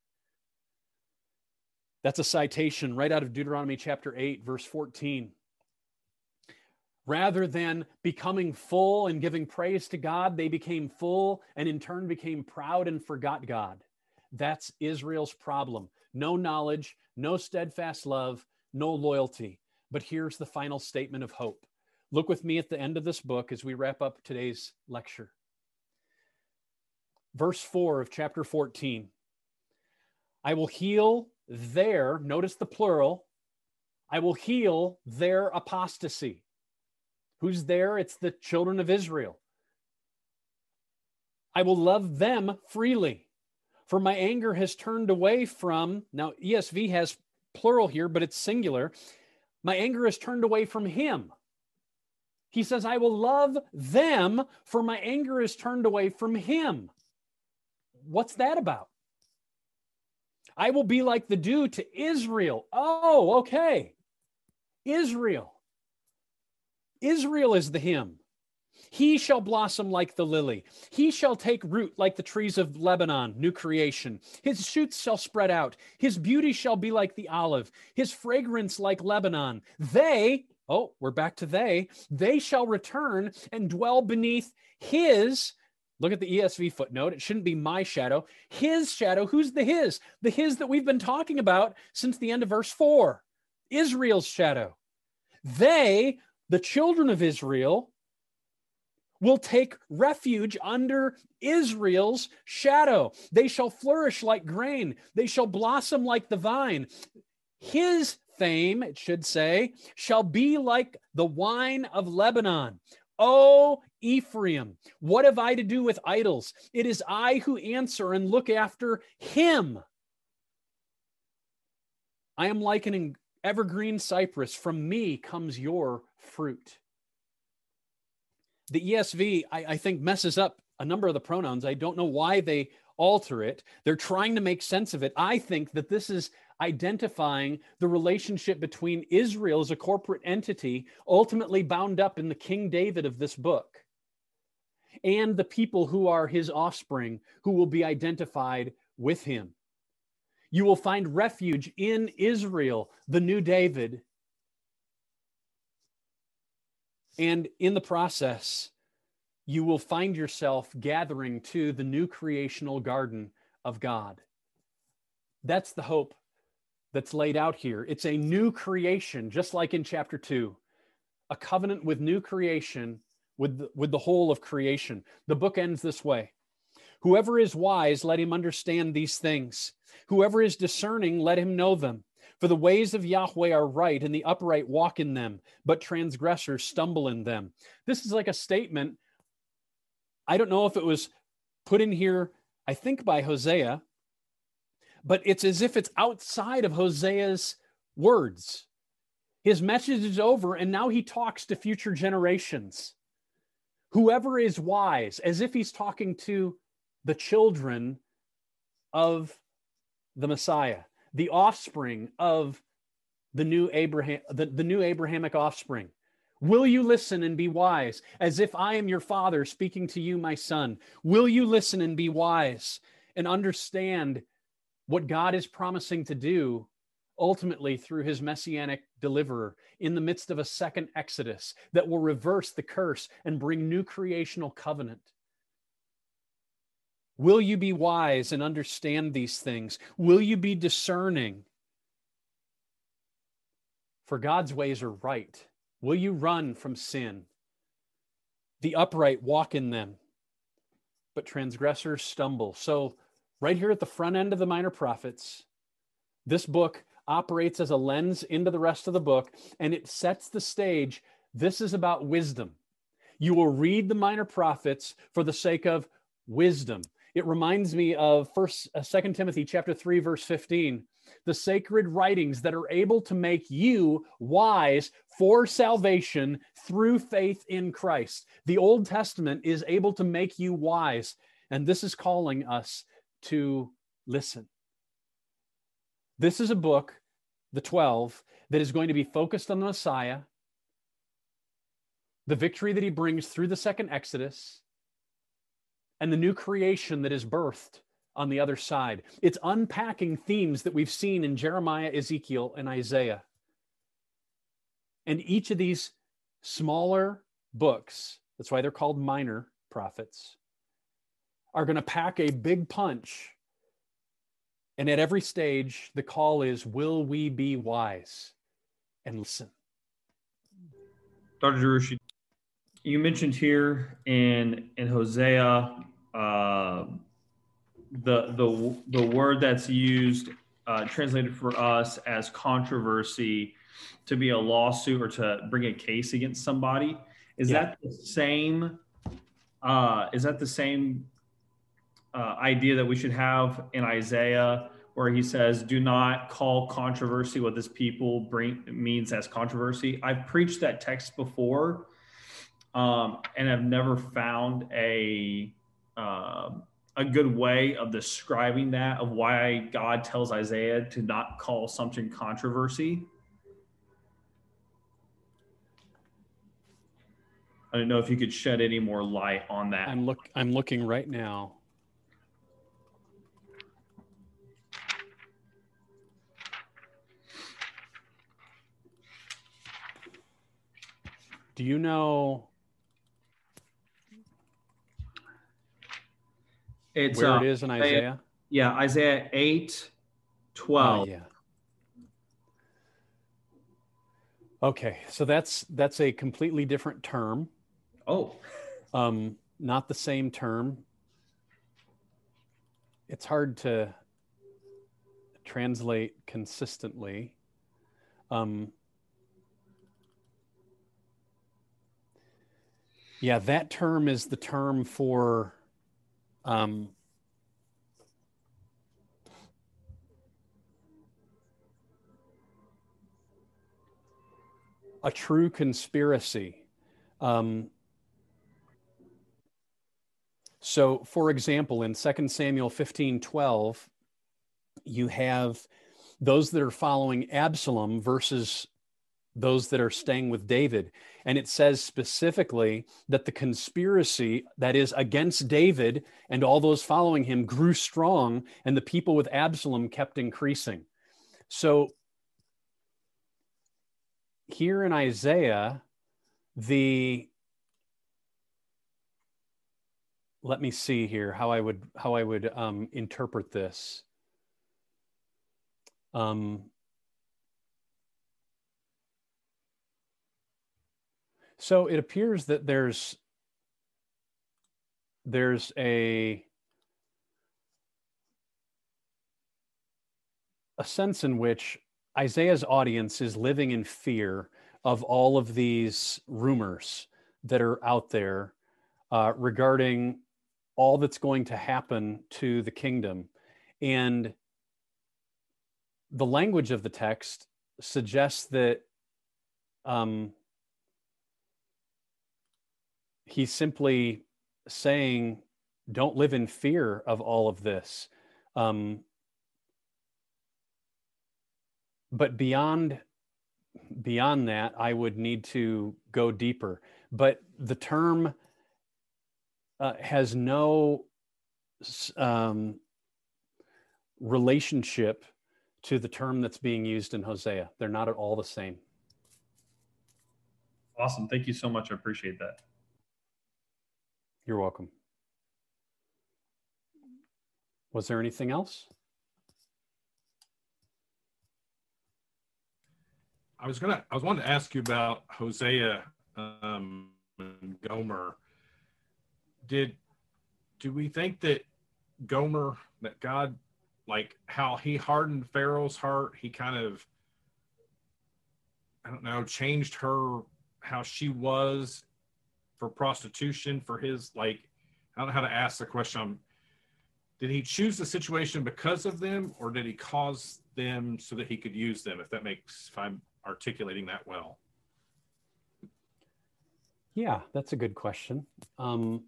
That's a citation right out of Deuteronomy chapter eight, verse fourteen. Rather than becoming full and giving praise to God, they became full and in turn became proud and forgot God. That's Israel's problem. No knowledge, no steadfast love, no loyalty. But here's the final statement of hope. Look with me at the end of this book as we wrap up today's lecture. Verse four of chapter fourteen. I will heal their, notice the plural, I will heal their apostasy. Who's there? It's the children of Israel. I will love them freely, for my anger has turned away from, now E S V has plural here, but it's singular. My anger has turned away from him. He says, I will love them, for my anger is turned away from him. What's that about? I will be like the dew to Israel. Oh, okay. Israel. Israel is the him. He shall blossom like the lily. He shall take root like the trees of Lebanon, new creation. His shoots shall spread out. His beauty shall be like the olive. His fragrance like Lebanon. They, oh, we're back to they, they shall return and dwell beneath his, look at the E S V footnote. It shouldn't be my shadow. His shadow. Who's the his? The his that we've been talking about since the end of verse four. Israel's shadow. They, the children of Israel, will take refuge under Israel's shadow. They shall flourish like grain. They shall blossom like the vine. His fame, it should say, shall be like the wine of Lebanon. O Ephraim, what have I to do with idols? It is I who answer and look after him. I am like an evergreen cypress. From me comes your fruit. The E S V, I, I think, messes up a number of the pronouns. I don't know why they alter it. They're trying to make sense of it. I think that this is identifying the relationship between Israel as a corporate entity, ultimately bound up in the King David of this book, and the people who are his offspring, who will be identified with him. You will find refuge in Israel, the new David. And in the process, you will find yourself gathering to the new creational garden of God. That's the hope that's laid out here. It's a new creation, just like in chapter two. a covenant with new creation, with the, with the whole of creation. The book ends this way. Whoever is wise, let him understand these things. Whoever is discerning, let him know them. For the ways of Yahweh are right, and the upright walk in them, but transgressors stumble in them. This is like a statement. I don't know if it was put in here, I think by Hosea, but it's as if it's outside of Hosea's words. His message is over, and now he talks to future generations. Whoever is wise, as if he's talking to the children of the Messiah, the offspring of the new Abraham, the, the new Abrahamic offspring. Will you listen and be wise, as if I am your father speaking to you, my son? Will you listen and be wise and understand what God is promising to do ultimately through his messianic deliverer in the midst of a second Exodus that will reverse the curse and bring new creational covenant? Will you be wise and understand these things? Will you be discerning? For God's ways are right. Will you run from sin? The upright walk in them, but transgressors stumble. So right here at the front end of the Minor Prophets, this book operates as a lens into the rest of the book, and it sets the stage. This is about wisdom. You will read the Minor Prophets for the sake of wisdom. It reminds me of First, uh, Second Timothy chapter three, verse fifteen. The sacred writings that are able to make you wise for salvation through faith in Christ. The Old Testament is able to make you wise, and this is calling us to listen. This is a book, the twelve, that is going to be focused on the Messiah, the victory that he brings through the second Exodus, and the new creation that is birthed on the other side. It's unpacking themes that we've seen in Jeremiah, Ezekiel, and Isaiah. And each of these smaller books, that's why they're called minor prophets, are going to pack a big punch. And at every stage, the call is, will we be wise and listen? Doctor Derouchie, you mentioned here in in Hosea, uh, the the the word that's used, uh, translated for us as controversy, to be a lawsuit or to bring a case against somebody. Is yeah. that the same? Uh, is that the same uh, idea that we should have in Isaiah, where he says, "Do not call controversy what this people bring means as controversy"? I've preached that text before, um, and I've never found a uh, a good way of describing that, of why God tells Isaiah to not call something controversy. I don't know if you could shed any more light on that. I'm look. I'm looking right now. Do you know it's, where uh, it is in Isaiah? Yeah, Isaiah eight twelve. Uh, yeah. Okay, so that's that's a completely different term. Oh. Um, not the same term. It's hard to translate consistently. Um, yeah, that term is the term for um, a true conspiracy. Um, so, for example, in Second Samuel fifteen twelve, you have those that are following Absalom versus those that are staying with David. And it says specifically that the conspiracy that is against David and all those following him grew strong, and the people with Absalom kept increasing. So here in Isaiah, the let me see here how I would how I would um, interpret this. Um, So it appears that there's there's a a sense in which Isaiah's audience is living in fear of all of these rumors that are out there uh, regarding all that's going to happen to the kingdom. And the language of the text suggests that um, he's simply saying, don't live in fear of all of this. Um, but beyond beyond that, I would need to go deeper. But the term uh, has no um, relationship to the term that's being used in Hosea. They're not at all the same. Awesome. Thank you so much. I appreciate that. You're welcome. Was there anything else? I was gonna. I was wanting to ask you about Hosea um, and Gomer. Did do we think that Gomer, that God, like how he hardened Pharaoh's heart, he kind of, I don't know, changed her how she was for prostitution for his, like, I don't know how to ask the question. Did he choose the situation because of them, or did he cause them so that he could use them? If that makes, if I'm articulating that well. Yeah, that's a good question. Um,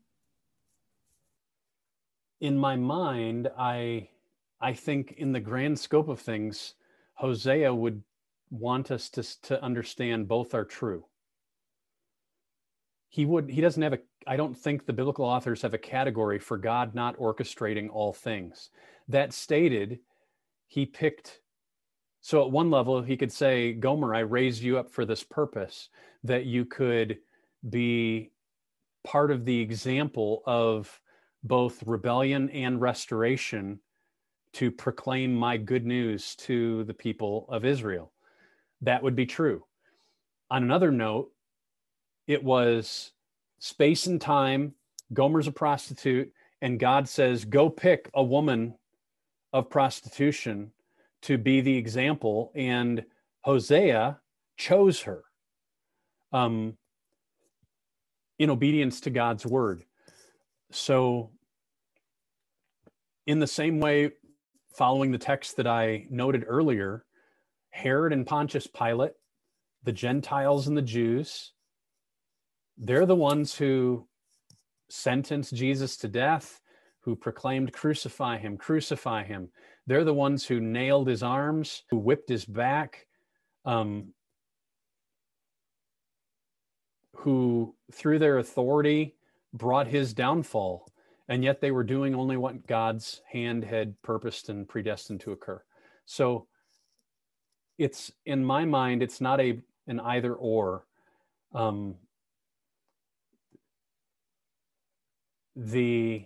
in my mind, I I think in the grand scope of things, Hosea would want us to, to understand both are true. He would, he doesn't have a, I don't think the biblical authors have a category for God not orchestrating all things. That stated, he picked, so at one level, he could say, Gomer, I raised you up for this purpose, that you could be part of the example of both rebellion and restoration to proclaim my good news to the people of Israel. That would be true. On another note, it was space and time. Gomer's a prostitute, and God says, go pick a woman of prostitution to be the example. And Hosea chose her um, in obedience to God's word. So in the same way, following the text that I noted earlier, Herod and Pontius Pilate, the Gentiles and the Jews, they're the ones who sentenced Jesus to death, who proclaimed, crucify him, crucify him. They're the ones who nailed his arms, who whipped his back, um, who, through their authority, brought his downfall. And yet they were doing only what God's hand had purposed and predestined to occur. So it's, in my mind, it's not a an either or. Um, the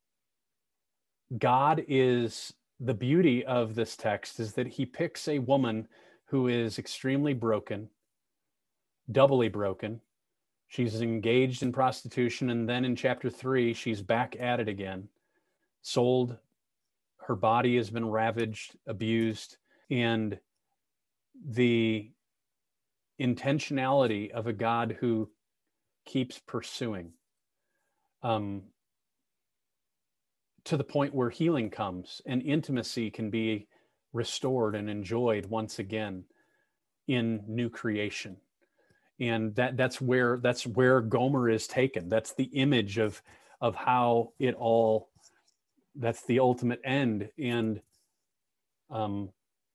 God is, the beauty of this text is that he picks a woman who is extremely broken, doubly broken. She's engaged in prostitution, and then in chapter three, she's back at it again, sold. Her body has been ravaged, abused, and the intentionality of a God who keeps pursuing um, to the point where healing comes and intimacy can be restored and enjoyed once again in new creation. And that that's where that's where Gomer is taken. That's the image of of how it all, that's the ultimate end. And um,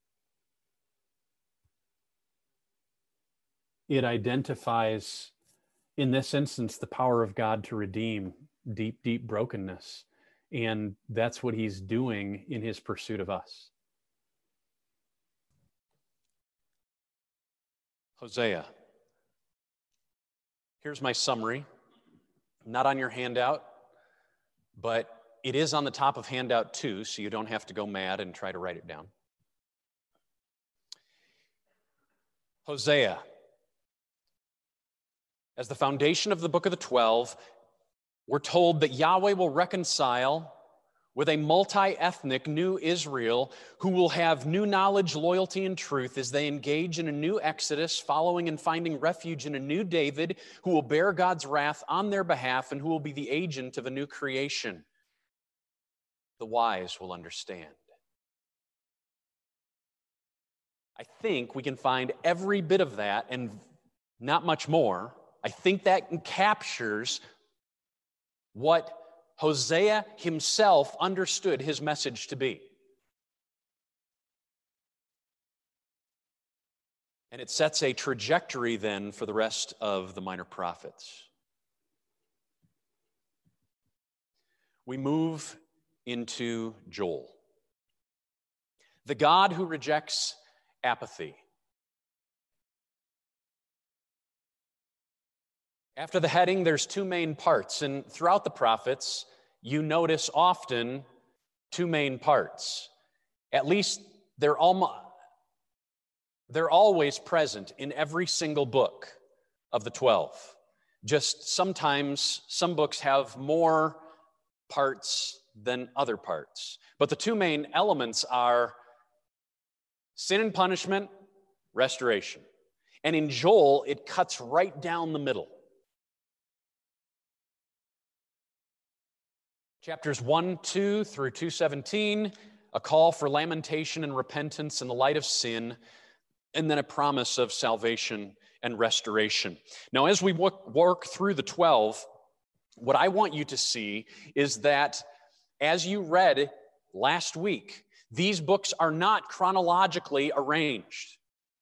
it identifies, in this instance, the power of God to redeem deep, deep brokenness. And that's what he's doing in his pursuit of us. Hosea. Here's my summary. Not on your handout, but it is on the top of handout two, so you don't have to go mad and try to write it down. Hosea. As the foundation of the book of the twelve, we're told that Yahweh will reconcile with a multi-ethnic new Israel who will have new knowledge, loyalty, and truth as they engage in a new Exodus, following and finding refuge in a new David who will bear God's wrath on their behalf and who will be the agent of a new creation. The wise will understand. I think we can find every bit of that and not much more. I think that captures what Hosea himself understood his message to be. And it sets a trajectory then for the rest of the minor prophets. We move into Joel, the God who rejects apathy. After the heading, there's two main parts, and throughout the prophets, you notice often two main parts. At least they're almost, they're always present in every single book of the twelve. Just sometimes some books have more parts than other parts. But the two main elements are sin and punishment, restoration. And in Joel, it cuts right down the middle. Chapters one, two through two seventeen, a call for lamentation and repentance in the light of sin, and then a promise of salvation and restoration. Now, as we work through the twelve, what I want you to see is that, as you read last week, these books are not chronologically arranged,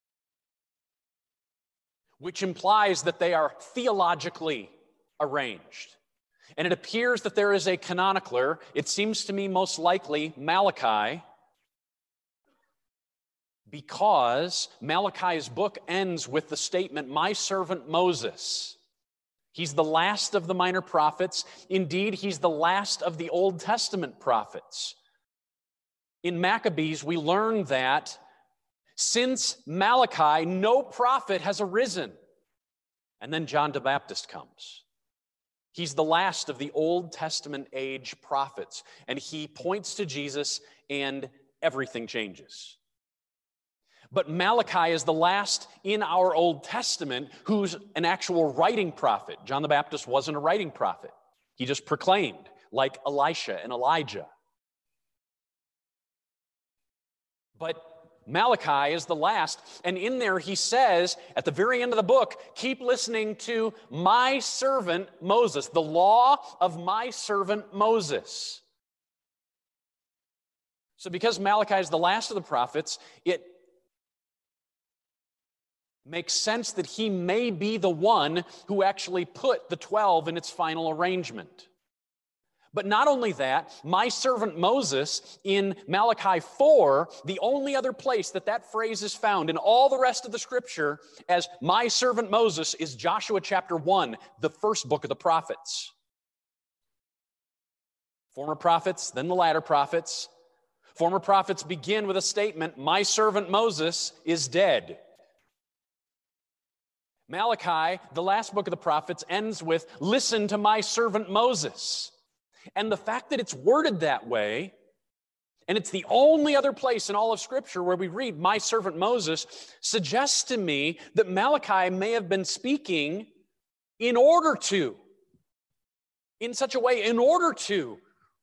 which implies that they are theologically arranged. And it appears that there is a chronicler, it seems to me most likely Malachi, because Malachi's book ends with the statement, "My servant Moses." He's the last of the minor prophets. Indeed, he's the last of the Old Testament prophets. In Maccabees, we learn that since Malachi, no prophet has arisen. And then John the Baptist comes. He's the last of the Old Testament age prophets, and he points to Jesus, and everything changes. But Malachi is the last in our Old Testament who's an actual writing prophet. John the Baptist wasn't a writing prophet. He just proclaimed, like Elisha and Elijah. But Malachi is the last, and in there he says, at the very end of the book, keep listening to my servant Moses, the law of my servant Moses. So because Malachi is the last of the prophets, it makes sense that he may be the one who actually put the twelve in its final arrangement. But not only that, my servant Moses in Malachi four, the only other place that that phrase is found in all the rest of the scripture as my servant Moses is Joshua chapter one, the first book of the prophets. Former prophets, then the latter prophets. Former prophets begin with a statement, my servant Moses is dead. Malachi, the last book of the prophets, ends with, listen to my servant Moses. And the fact that it's worded that way, and it's the only other place in all of Scripture where we read, my servant Moses, suggests to me that Malachi may have been speaking in order to, in such a way, in order to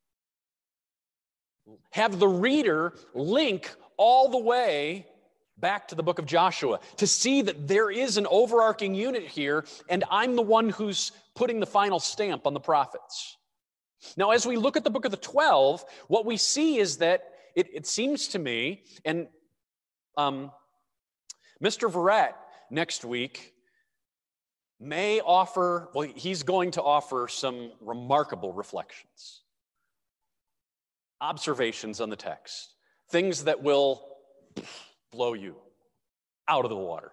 have the reader link all the way back to the book of Joshua, to see that there is an overarching unit here, and I'm the one who's putting the final stamp on the prophets. Now, as we look at the book of the twelve, what we see is that it, it seems to me, and um, Mister Verrett next week may offer, well, he's going to offer some remarkable reflections, observations on the text, things that will blow you out of the water.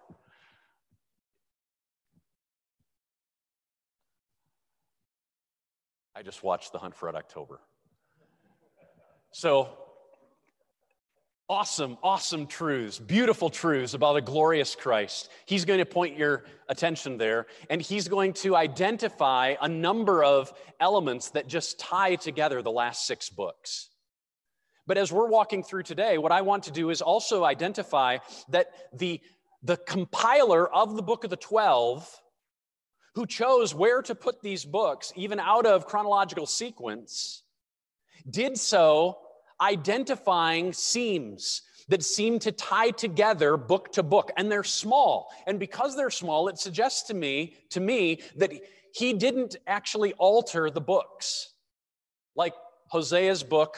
I just watched The Hunt for Red October. So Awesome, awesome truths, beautiful truths about a glorious Christ. He's going to point your attention there, and he's going to identify a number of elements that just tie together the last six books. But as we're walking through today, what I want to do is also identify that the, the compiler of the book of the twelve, who chose where to put these books, even out of chronological sequence, did so identifying seams that seem to tie together book to book, and they're small. And because they're small, it suggests to me, to me that he didn't actually alter the books. Like Hosea's book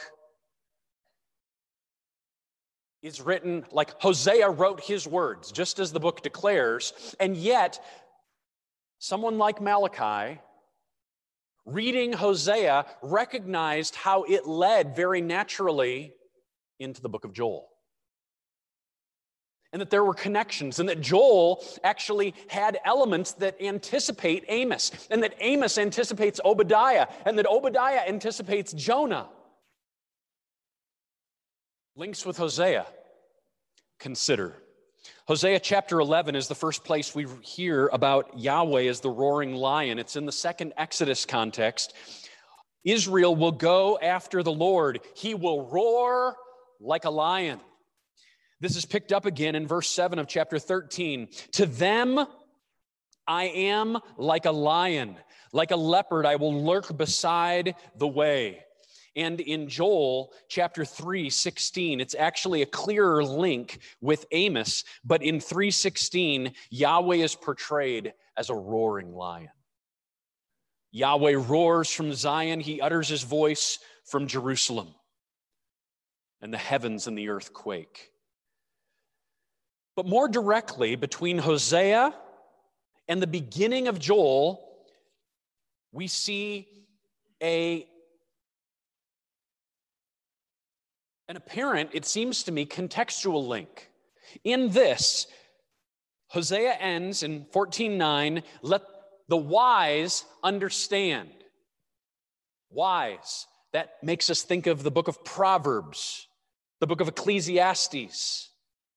is written, like Hosea wrote his words, just as the book declares, and yet someone like Malachi, reading Hosea, recognized how it led very naturally into the book of Joel. And that there were connections, and that Joel actually had elements that anticipate Amos, and that Amos anticipates Obadiah, and that Obadiah anticipates Jonah. Links with Hosea. Consider. Hosea chapter eleven is the first place we hear about Yahweh as the roaring lion. It's in the second Exodus context. Israel will go after the Lord. He will roar like a lion. This is picked up again in verse seven of chapter thirteen. To them I am like a lion, like a leopard I will lurk beside the way. And in Joel chapter three sixteen, it's actually a clearer link with Amos, but in three sixteen, Yahweh is portrayed as a roaring lion. Yahweh roars from Zion, he utters his voice from Jerusalem, and the heavens and the earth quake. But more directly, between Hosea and the beginning of Joel, we see a An apparent, it seems to me, contextual link. In this, Hosea ends in fourteen nine, let the wise understand. Wise. That makes us think of the book of Proverbs, the book of Ecclesiastes.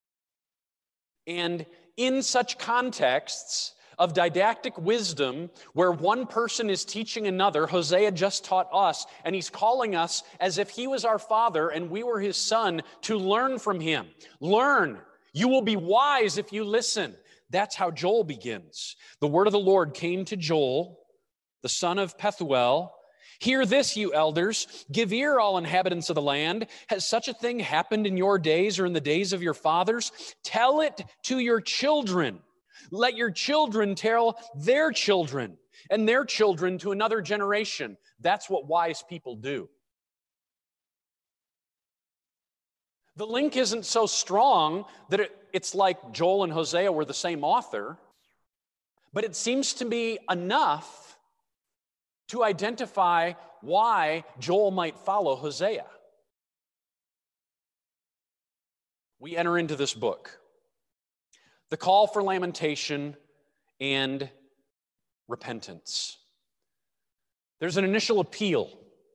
And in such contexts of didactic wisdom, where one person is teaching another, Hosea just taught us, and he's calling us as if he was our father and we were his son to learn from him. Learn. You will be wise if you listen. That's how Joel begins. The word of the Lord came to Joel, the son of Pethuel. Hear this, you elders. Give ear, all inhabitants of the land. Has such a thing happened in your days or in the days of your fathers? Tell it to your children. Let your children tell their children and their children to another generation. That's what wise people do. The link isn't so strong that it, it's like Joel and Hosea were the same author, but it seems to be enough to identify why Joel might follow Hosea. We enter into this book. The call for lamentation and repentance. There's an initial appeal.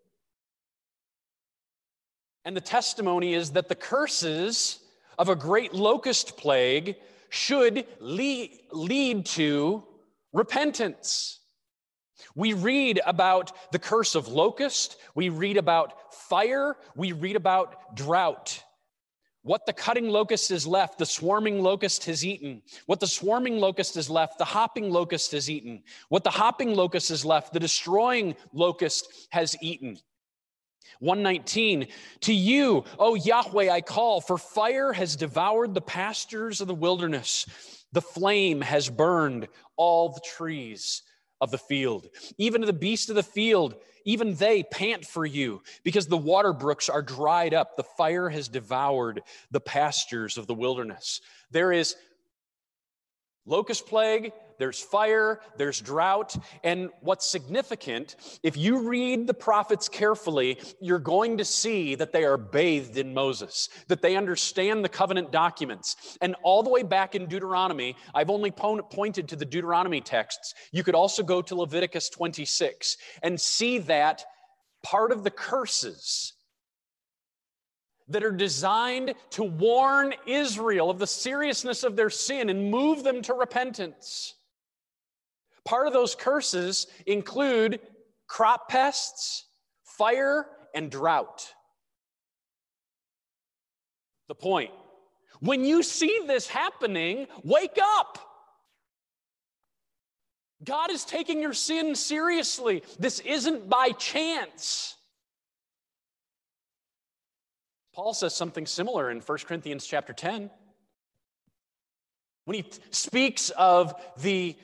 And the testimony is that the curses of a great locust plague should lead, lead to repentance. We read about the curse of locust. We read about fire. We read about drought. What the cutting locust has left, the swarming locust has eaten. What the swarming locust has left, the hopping locust has eaten. What the hopping locust has left, the destroying locust has eaten. one nineteen, to you, O Yahweh, I call, for fire has devoured the pastures of the wilderness. The flame has burned all the trees of the field. Even to the beasts of the field, even they pant for you, because the water brooks are dried up. The fire has devoured the pastures of the wilderness. There is locust plague, there's fire, there's drought, and what's significant, if you read the prophets carefully, you're going to see that they are bathed in Moses, that they understand the covenant documents. And all the way back in Deuteronomy, I've only po- pointed to the Deuteronomy texts. You could also go to Leviticus twenty-six and see that part of the curses that are designed to warn Israel of the seriousness of their sin and move them to repentance. Part of those curses include crop pests, fire, and drought. The point, when you see this happening, wake up. God is taking your sin seriously. This isn't by chance. Paul says something similar in First Corinthians chapter ten. When he speaks of the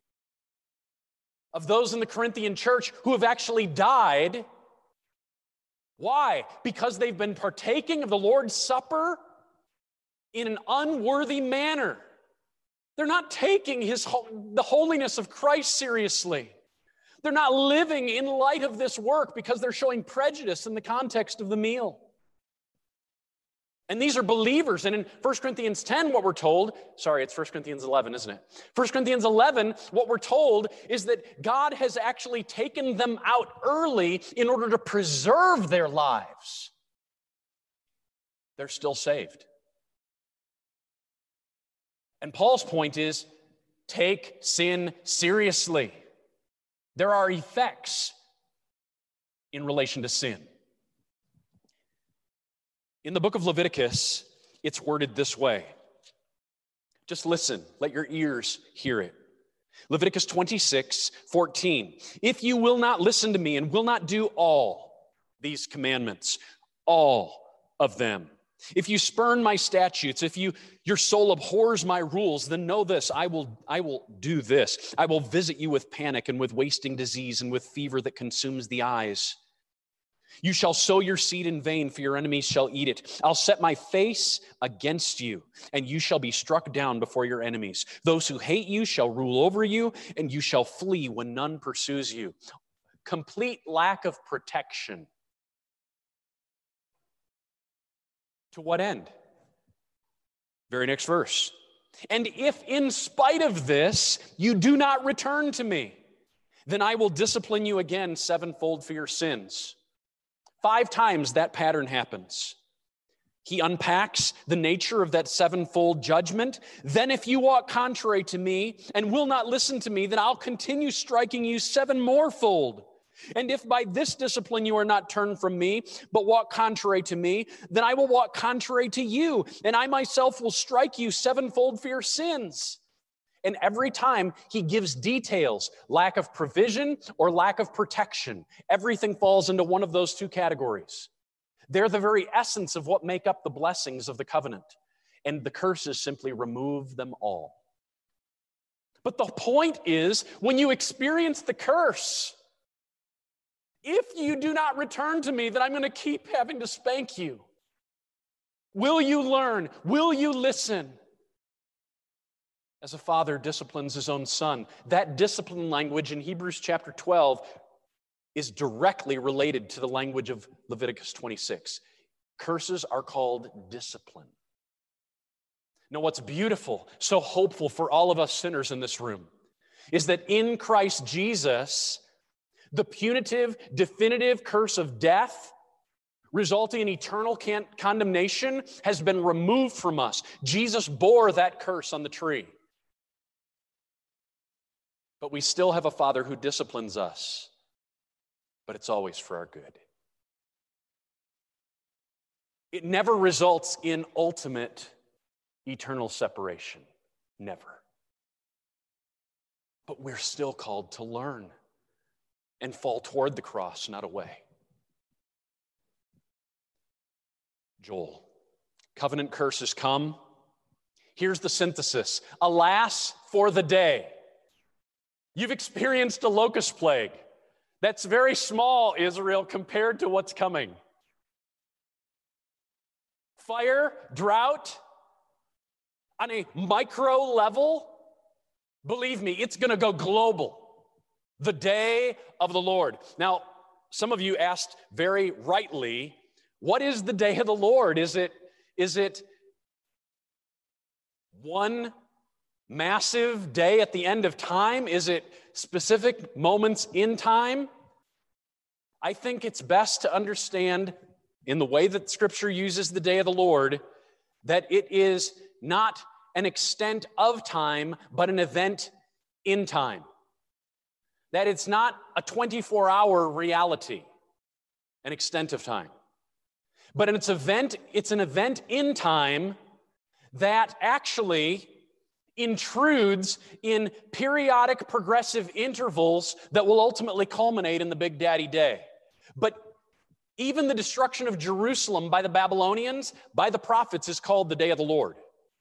of those in the Corinthian church who have actually died. Why? Because they've been partaking of the Lord's Supper in an unworthy manner. They're not taking his the holiness of Christ seriously. They're not living in light of this work because they're showing prejudice in the context of the meal. And these are believers. And in First Corinthians ten, what we're told, sorry, it's First Corinthians eleven, isn't it? First Corinthians eleven, what we're told is that God has actually taken them out early in order to preserve their lives. They're still saved. And Paul's point is, take sin seriously. There are effects in relation to sin. In the book of Leviticus, it's worded this way. Just listen, let your ears hear it. Leviticus twenty-six, fourteen. If you will not listen to me and will not do all these commandments, all of them, if you spurn my statutes, if you your soul abhors my rules, then know this, I will, I will do this. I will visit you with panic and with wasting disease and with fever that consumes the eyes. You shall sow your seed in vain, for your enemies shall eat it. I'll set my face against you, and you shall be struck down before your enemies. Those who hate you shall rule over you, and you shall flee when none pursues you. Complete lack of protection. To what end? Very next verse. And if in spite of this you do not return to me, then I will discipline you again sevenfold for your sins. Five times that pattern happens. He unpacks the nature of that sevenfold judgment. Then if you walk contrary to me and will not listen to me, then I'll continue striking you seven more fold. And if by this discipline you are not turned from me, but walk contrary to me, then I will walk contrary to you, and I myself will strike you sevenfold for your sins. And every time he gives details, lack of provision or lack of protection. Everything falls into one of those two categories. They're the very essence of what make up the blessings of the covenant. And the curses simply remove them all. But the point is, when you experience the curse, if you do not return to me, then I'm going to keep having to spank you. Will you learn? Will you listen? As a father disciplines his own son. That discipline language in Hebrews chapter twelve is directly related to the language of Leviticus twenty-six. Curses are called discipline. Now, what's beautiful, so hopeful for all of us sinners in this room, is that in Christ Jesus, the punitive, definitive curse of death, resulting in eternal can- condemnation, has been removed from us. Jesus bore that curse on the tree. But we still have a Father who disciplines us, but it's always for our good. It never results in ultimate eternal separation. Never. But we're still called to learn and fall toward the cross, not away. Joel, covenant curses come. Here's the synthesis. Alas for the day. You've experienced a locust plague. That's very small, Israel, compared to what's coming. Fire, drought, on a micro level, believe me, it's going to go global. The day of the Lord. Now, some of you asked very rightly, what is the day of the Lord? Is it, is it one massive day at the end of time? Is it specific moments in time? I think it's best to understand in the way that Scripture uses the day of the Lord, that it is not an extent of time, but an event in time. That it's not a twenty-four hour reality, an extent of time. But it's, event, it's an event in time that actually intrudes in periodic progressive intervals that will ultimately culminate in the Big Daddy Day. But even the destruction of Jerusalem by the Babylonians, by the prophets, is called the day of the Lord.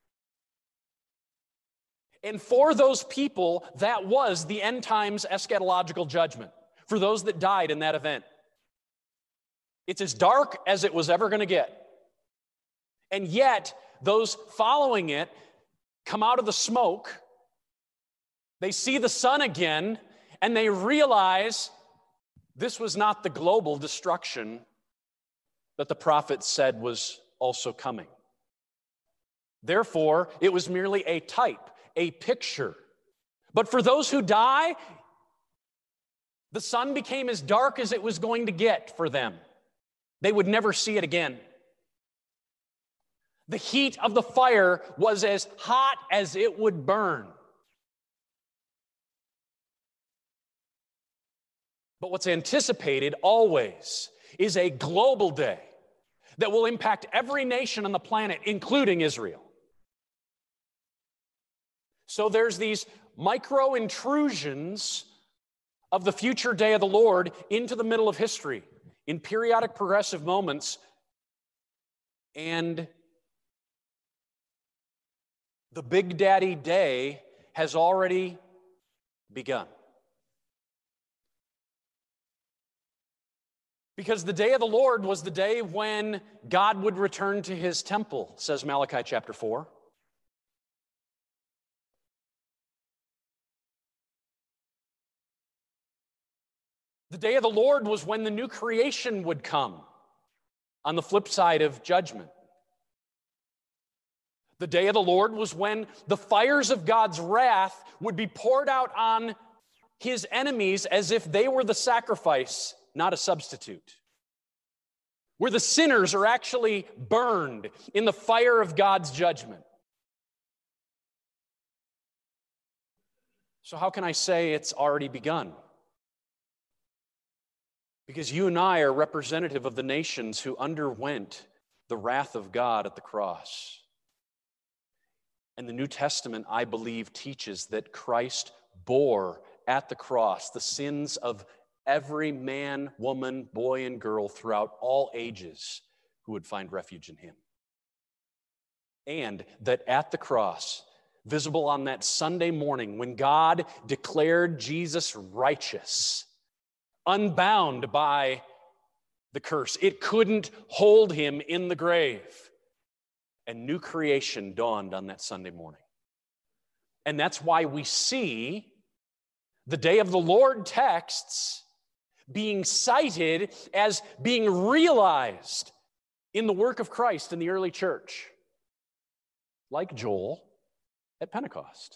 And for those people, that was the end times eschatological judgment, for those that died in that event. It's as dark as it was ever going to get. And yet, those following it come out of the smoke, they see the sun again, and they realize this was not the global destruction that the prophet said was also coming. Therefore, it was merely a type, a picture. But for those who die, the sun became as dark as it was going to get for them. They would never see it again. The heat of the fire was as hot as it would burn. But what's anticipated always is a global day that will impact every nation on the planet, including Israel. So there's these micro intrusions of the future day of the Lord into the middle of history in periodic progressive moments, and the Big Daddy Day has already begun. Because the day of the Lord was the day when God would return to his temple, says Malachi chapter four. The day of the Lord was when the new creation would come on the flip side of judgment. The day of the Lord was when the fires of God's wrath would be poured out on his enemies as if they were the sacrifice, not a substitute. Where the sinners are actually burned in the fire of God's judgment. So how can I say it's already begun? Because you and I are representative of the nations who underwent the wrath of God at the cross. And the New Testament, I believe, teaches that Christ bore at the cross the sins of every man, woman, boy, and girl throughout all ages who would find refuge in him. And that at the cross, visible on that Sunday morning when God declared Jesus righteous, unbound by the curse, it couldn't hold him in the grave. And new creation dawned on that Sunday morning. And that's why we see the day of the Lord texts being cited as being realized in the work of Christ in the early church, like Joel at Pentecost.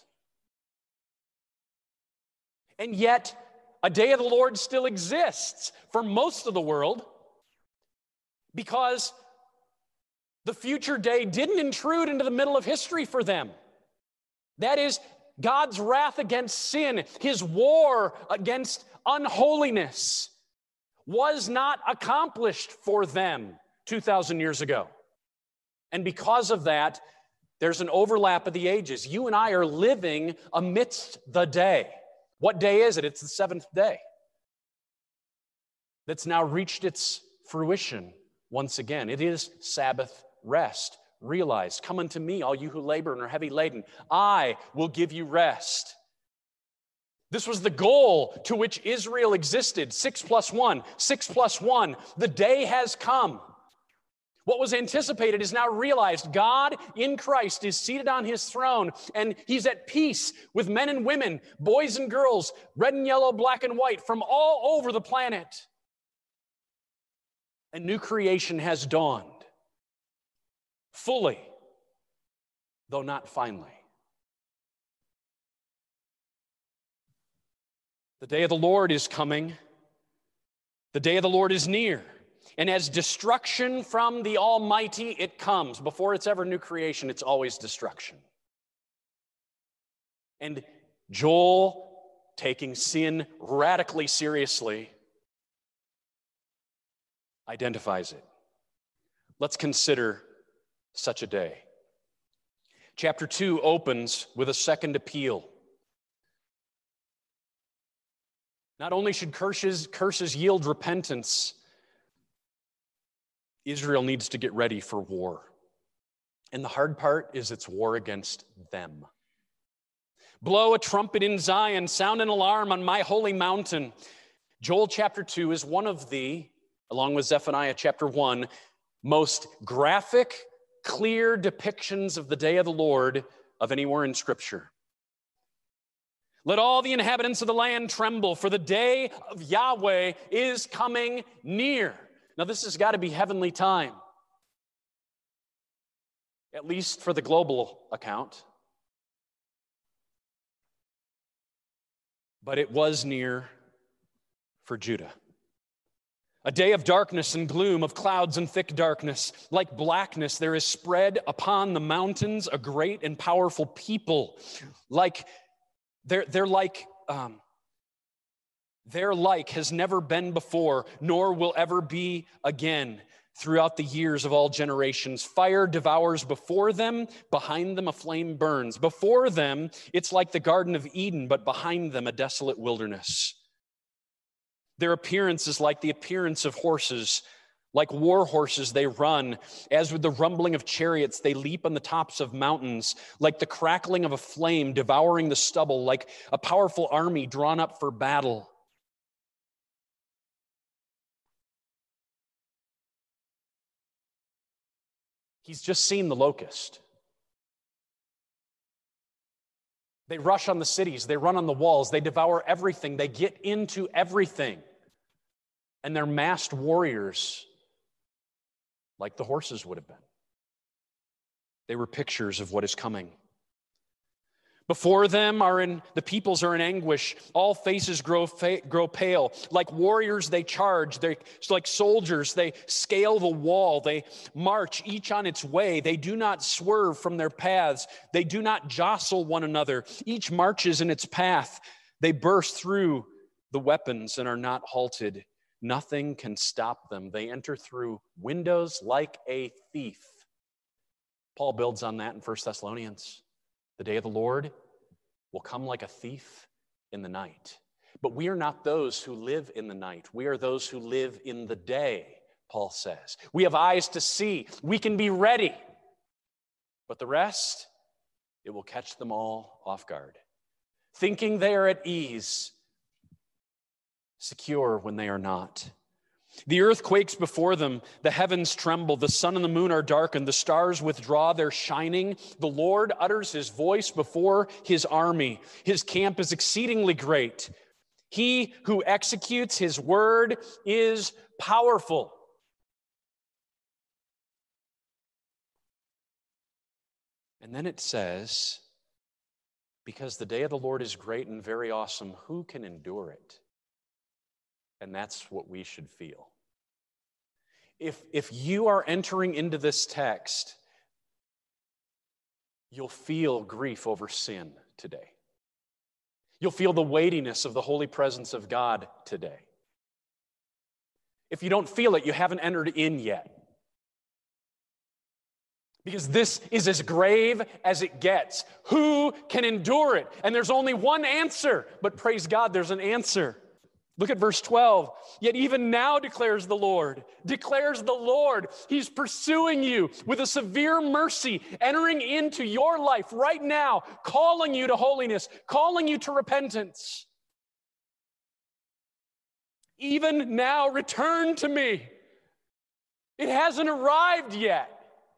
And yet, a day of the Lord still exists for most of the world because the future day didn't intrude into the middle of history for them. That is, God's wrath against sin, his war against unholiness, was not accomplished for them two thousand years ago. And because of that, there's an overlap of the ages. You and I are living amidst the day. What day is it? It's the seventh day that's now reached its fruition once again. It is Sabbath rest. Realize, come unto me, all you who labor and are heavy laden. I will give you rest. This was the goal to which Israel existed. Six plus one, six plus one. The day has come. What was anticipated is now realized. God in Christ is seated on his throne, and he's at peace with men and women, boys and girls, red and yellow, black and white, from all over the planet. And new creation has dawned. Fully, though not finally. The day of the Lord is coming. The day of the Lord is near. And as destruction from the Almighty, it comes. Before it's ever new creation, it's always destruction. And Joel, taking sin radically seriously, identifies it. Let's consider such a day. Chapter two opens with a second appeal. Not only should curses, curses yield repentance, Israel needs to get ready for war. And the hard part is it's war against them. Blow a trumpet in Zion, sound an alarm on my holy mountain. Joel chapter two is one of the, along with Zephaniah chapter one, most graphic, clear depictions of the day of the Lord of anywhere in Scripture. Let all the inhabitants of the land tremble, for the day of Yahweh is coming near. Now this has got to be heavenly time, at least for the global account. But it was near for Judah. A day of darkness and gloom, of clouds and thick darkness. Like blackness, there is spread upon the mountains a great and powerful people. Like they're, they're like, um, their like has never been before, nor will ever be again. Throughout the years of all generations, fire devours before them, behind them a flame burns. Before them, it's like the Garden of Eden, but behind them a desolate wilderness. Their appearance is like the appearance of horses. Like war horses, they run. As with the rumbling of chariots, they leap on the tops of mountains. Like the crackling of a flame devouring the stubble, like a powerful army drawn up for battle. He's just seen the locust. They rush on the cities, they run on the walls, they devour everything, they get into everything. And they're masked warriors, like the horses would have been. They were pictures of what is coming. Before them are in, the peoples are in anguish. All faces grow, fa- grow pale. Like warriors, they charge. They, like soldiers, they scale the wall. They march each on its way. They do not swerve from their paths. They do not jostle one another. Each marches in its path. They burst through the weapons and are not halted. Nothing can stop them. They enter through windows like a thief. Paul builds on that in First Thessalonians. The day of the Lord will come like a thief in the night. But we are not those who live in the night. We are those who live in the day, Paul says. We have eyes to see. We can be ready. But the rest, it will catch them all off guard. Thinking they are at ease, secure when they are not. The earth quakes before them, the heavens tremble, the sun and the moon are darkened, the stars withdraw their shining. The Lord utters his voice before his army. His camp is exceedingly great. He who executes his word is powerful. And then it says, because the day of the Lord is great and very awesome, who can endure it? And that's what we should feel. If, if you are entering into this text, you'll feel grief over sin today. You'll feel the weightiness of the holy presence of God today. If you don't feel it, you haven't entered in yet. Because this is as grave as it gets. Who can endure it? And there's only one answer, but praise God, there's an answer. Look at verse twelve. Yet even now declares the Lord, declares the Lord, he's pursuing you with a severe mercy, entering into your life right now, calling you to holiness, calling you to repentance. Even now, return to me. It hasn't arrived yet.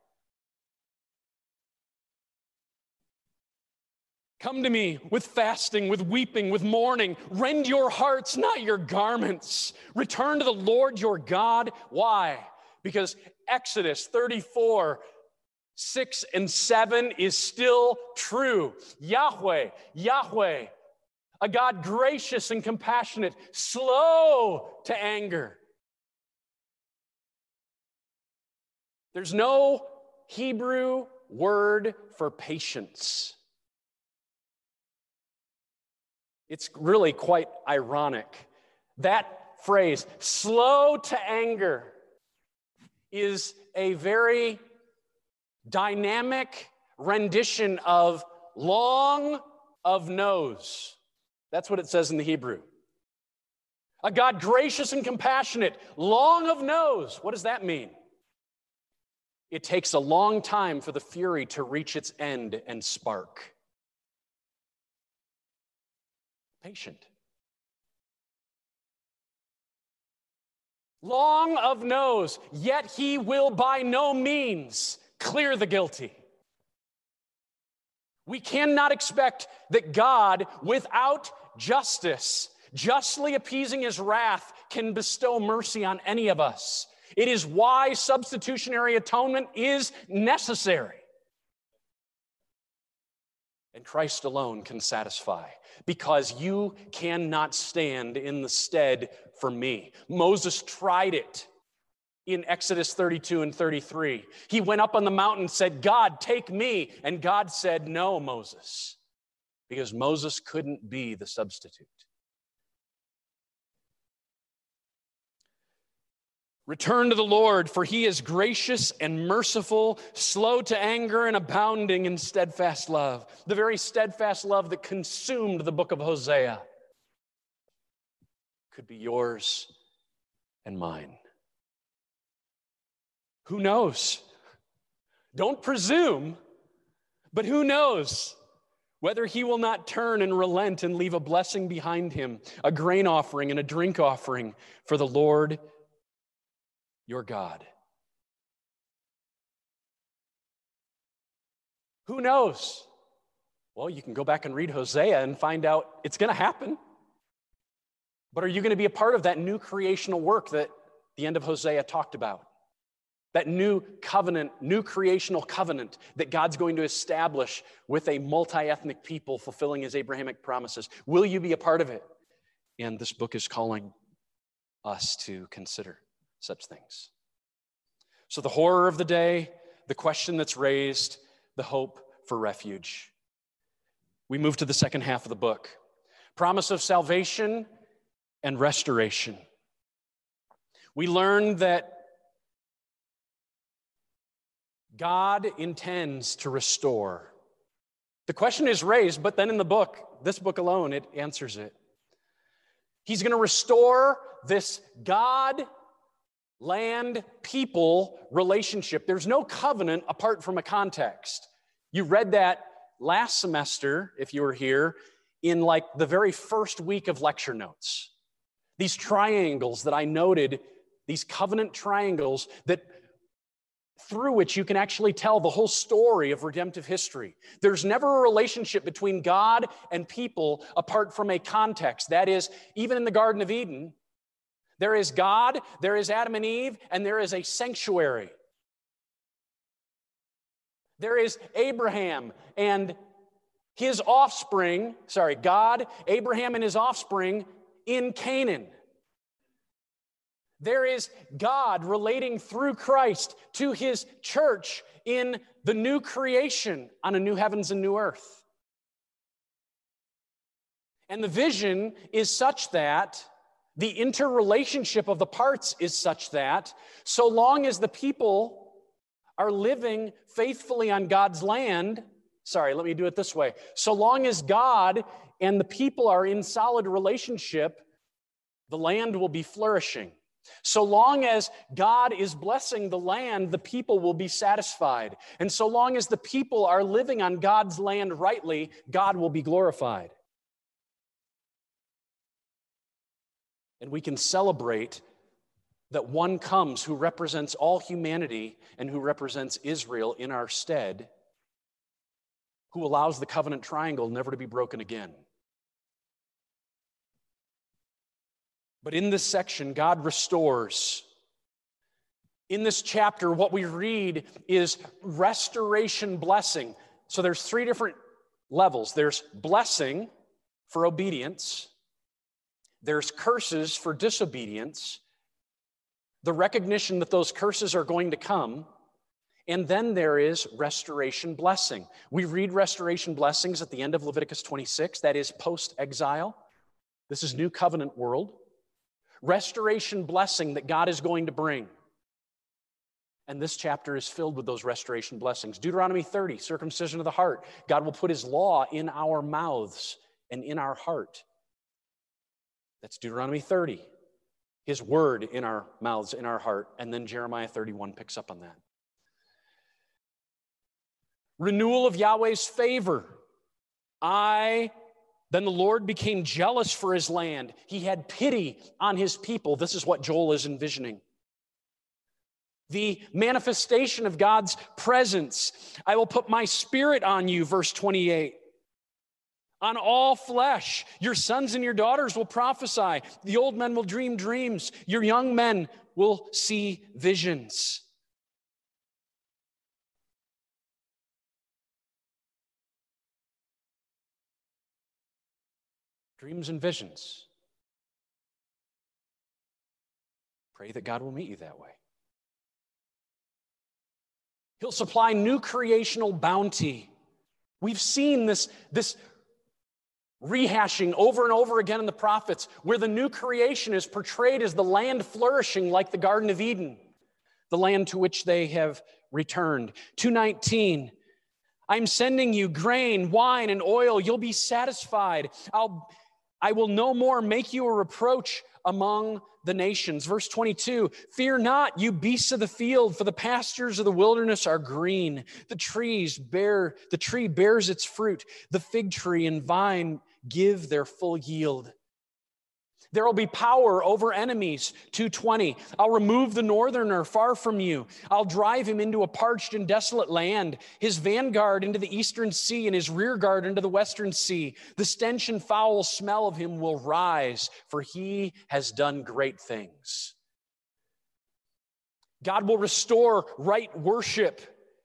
Come to me with fasting, with weeping, with mourning. Rend your hearts, not your garments. Return to the Lord your God. Why? Because Exodus thirty-four, six and seven is still true. Yahweh, Yahweh, a God gracious and compassionate, slow to anger, There's no Hebrew word for patience. It's really quite ironic. That phrase, slow to anger, is a very dynamic rendition of long of nose. That's what it says in the Hebrew. A God gracious and compassionate, long of nose. What does that mean? It takes a long time for the fury to reach its end and spark. Patient. Long of nose, yet he will by no means clear the guilty. We cannot expect that God, without justice, justly appeasing his wrath, can bestow mercy on any of us. It is why substitutionary atonement is necessary. And Christ alone can satisfy, because you cannot stand in the stead for me. Moses tried it in Exodus thirty-two and thirty-three. He went up on the mountain and said, God, take me. And God said, no, Moses, because Moses couldn't be the substitute. Return to the Lord, for he is gracious and merciful, slow to anger and abounding in steadfast love. The very steadfast love that consumed the book of Hosea could be yours and mine. Who knows? Don't presume, but who knows whether he will not turn and relent and leave a blessing behind him, a grain offering and a drink offering for the Lord your God. Who knows? Well, you can go back and read Hosea and find out it's going to happen. But are you going to be a part of that new creational work that the end of Hosea talked about? That new covenant, new creational covenant that God's going to establish with a multi-ethnic people fulfilling his Abrahamic promises. Will you be a part of it? And this book is calling us to consider such things. So the horror of the day, the question that's raised, the hope for refuge. We move to the second half of the book. Promise of salvation and restoration. We learn that God intends to restore. The question is raised, but then in the book, this book alone, it answers it. He's going to restore this God, land, people relationship. There's no covenant apart from a context. You read that last semester, if you were here, in like the very first week of lecture notes. These triangles that I noted, these covenant triangles that through which you can actually tell the whole story of redemptive history. There's never a relationship between God and people apart from a context. That is, even in the Garden of Eden, there is God, there is Adam and Eve, and there is a sanctuary. There is Abraham and his offspring, sorry, God, Abraham and his offspring in Canaan. There is God relating through Christ to his church in the new creation on a new heavens and new earth. And the vision is such that the interrelationship of the parts is such that so long as the people are living faithfully on God's land, sorry, let me do it this way. So long as God and the people are in solid relationship, the land will be flourishing. So long as God is blessing the land, the people will be satisfied. And so long as the people are living on God's land rightly, God will be glorified. And we can celebrate that one comes who represents all humanity and who represents Israel in our stead, who allows the covenant triangle never to be broken again. But in this section, God restores. In this chapter, what we read is restoration blessing. So there's three different levels. There's blessing for obedience. There's curses for disobedience. The recognition that those curses are going to come. And then there is restoration blessing. We read restoration blessings at the end of Leviticus twenty-six. That is post-exile. This is new covenant world. Restoration blessing that God is going to bring. And this chapter is filled with those restoration blessings. Deuteronomy thirty, circumcision of the heart. God will put his law in our mouths and in our heart. That's Deuteronomy thirty. His word in our mouths, in our heart. And then Jeremiah thirty-one picks up on that. Renewal of Yahweh's favor. I, then the Lord became jealous for his land. He had pity on his people. This is what Joel is envisioning. The manifestation of God's presence. I will put my spirit on you, verse twenty-eight. On all flesh, your sons and your daughters will prophesy. The old men will dream dreams. Your young men will see visions. Dreams and visions. Pray that God will meet you that way. He'll supply new creational bounty. We've seen this, this rehashing over and over again in the prophets, where the new creation is portrayed as the land flourishing like the Garden of Eden, the land to which they have returned. two nineteen, I'm sending you grain, wine, and oil. You'll be satisfied. I'll, I will no more make you a reproach among the nations. Verse twenty-two, fear not, you beasts of the field, for the pastures of the wilderness are green. The trees bear, the tree bears its fruit. The fig tree and vine give their full yield. There will be power over enemies. two twenty, I'll remove the northerner far from you. I'll drive him into a parched and desolate land, his vanguard into the eastern sea and his rear guard into the western sea. The stench and foul smell of him will rise, for he has done great things. God will restore right worship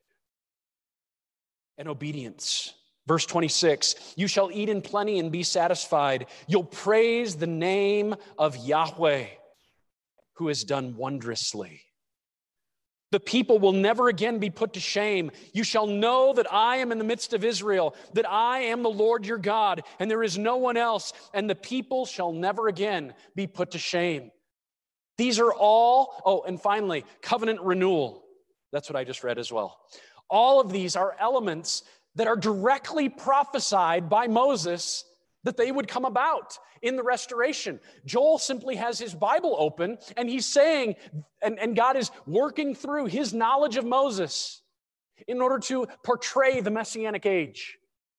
and obedience. Verse twenty-six, you shall eat in plenty and be satisfied. You'll praise the name of Yahweh, who has done wondrously. The people will never again be put to shame. You shall know that I am in the midst of Israel, that I am the Lord your God, and there is no one else, and the people shall never again be put to shame. These are all, oh, and finally, covenant renewal. That's what I just read as well. All of these are elements that are directly prophesied by Moses that they would come about in the restoration. Joel simply has his Bible open, and he's saying, and, and God is working through his knowledge of Moses in order to portray the Messianic age.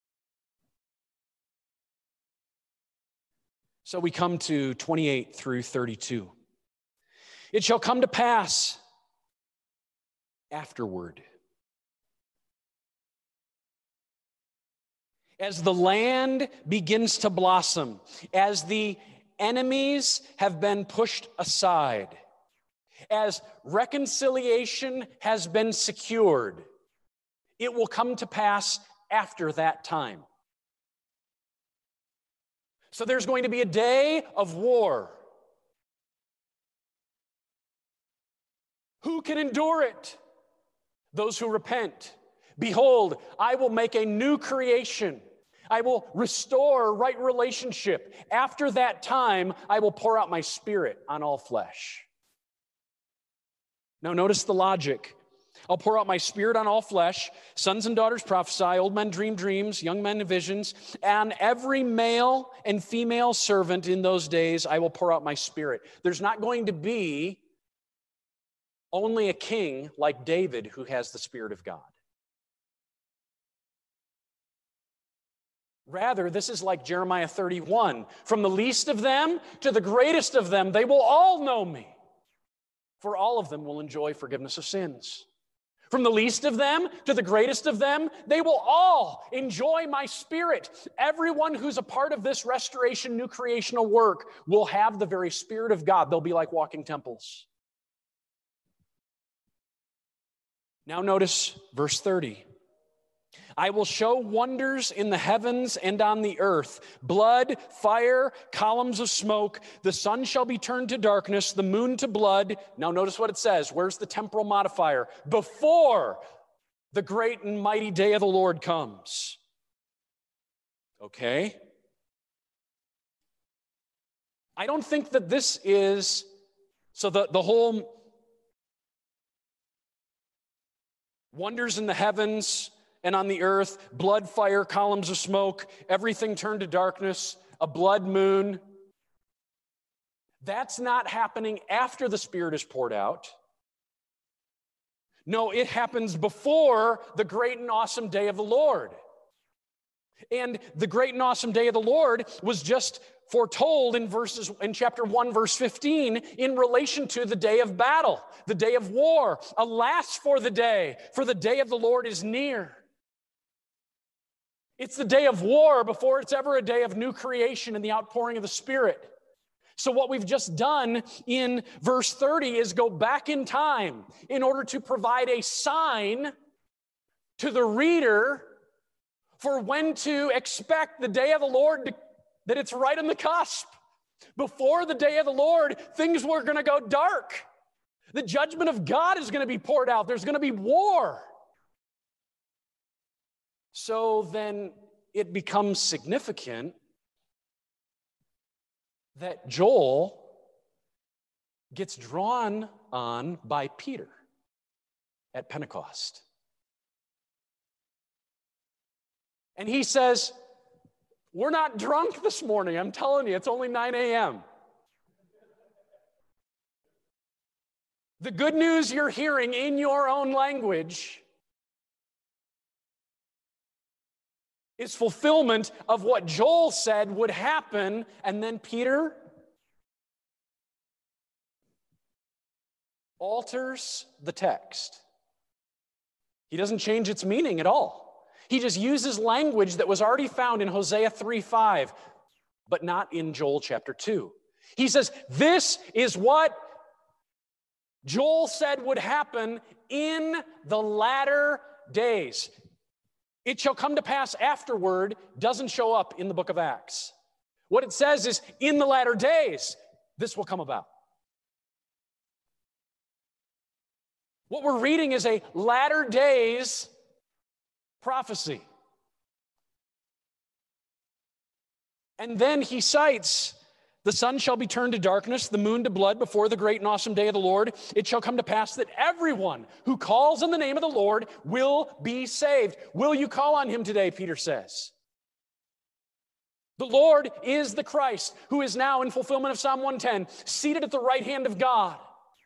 So we come to twenty-eight through thirty-two. It shall come to pass afterward, as the land begins to blossom, as the enemies have been pushed aside, as reconciliation has been secured, it will come to pass after that time. So there's going to be a day of war. Who can endure it? Those who repent. Behold, I will make a new creation. I will restore right relationship. After that time, I will pour out my spirit on all flesh. Now notice the logic. I'll pour out my spirit on all flesh. Sons and daughters prophesy, old men dream dreams, young men visions. And every male and female servant in those days, I will pour out my spirit. There's not going to be only a king like David who has the Spirit of God. Rather, this is like Jeremiah thirty-one. From the least of them to the greatest of them, they will all know me. For all of them will enjoy forgiveness of sins. From the least of them to the greatest of them, they will all enjoy my spirit. Everyone who's a part of this restoration, new creational work will have the very Spirit of God. They'll be like walking temples. Now notice verse thirty. I will show wonders in the heavens and on the earth, blood, fire, columns of smoke. The sun shall be turned to darkness, the moon to blood. Now notice what it says. Where's the temporal modifier? Before the great and mighty day of the Lord comes. Okay? I don't think that this is, so the, the whole wonders in the heavens and on the earth, blood, fire, columns of smoke, everything turned to darkness, a blood moon. That's not happening after the Spirit is poured out. No, it happens before the great and awesome day of the Lord. And the great and awesome day of the Lord was just foretold in verses in chapter one, verse fifteen, in relation to the day of battle, the day of war. Alas for the day, for the day of the Lord is near. It's the day of war before it's ever a day of new creation and the outpouring of the Spirit. So what we've just done in verse thirty is go back in time in order to provide a sign to the reader for when to expect the day of the Lord, to, that it's right on the cusp. Before the day of the Lord, things were going to go dark. The judgment of God is going to be poured out. There's going to be war. So then it becomes significant that Joel gets drawn on by Peter at Pentecost. And he says, we're not drunk this morning. I'm telling you, it's only nine a.m. The good news you're hearing in your own language is fulfillment of what Joel said would happen. And then Peter alters the text. He doesn't change its meaning at all. He just uses language that was already found in Hosea three five, but not in Joel chapter two. He says, this is what Joel said would happen in the latter days. It shall come to pass afterward doesn't show up in the book of Acts. What it says is, in the latter days, this will come about. What we're reading is a latter days prophecy. And then he cites, the sun shall be turned to darkness, the moon to blood before the great and awesome day of the Lord. It shall come to pass that everyone who calls on the name of the Lord will be saved. Will you call on him today, Peter says. The Lord is the Christ, who is now in fulfillment of Psalm one ten, seated at the right hand of God.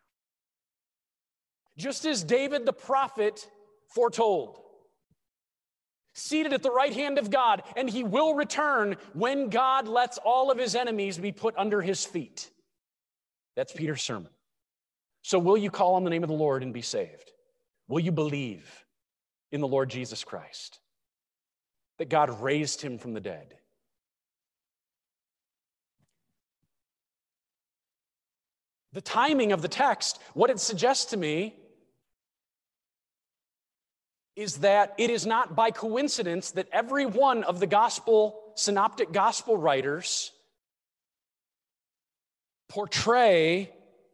Just as David the prophet foretold. Seated at the right hand of God, and he will return when God lets all of his enemies be put under his feet. That's Peter's sermon. So will you call on the name of the Lord and be saved? Will you believe in the Lord Jesus Christ? That God raised him from the dead? The timing of the text, what it suggests to me is that it is not by coincidence that every one of the gospel, synoptic gospel writers portray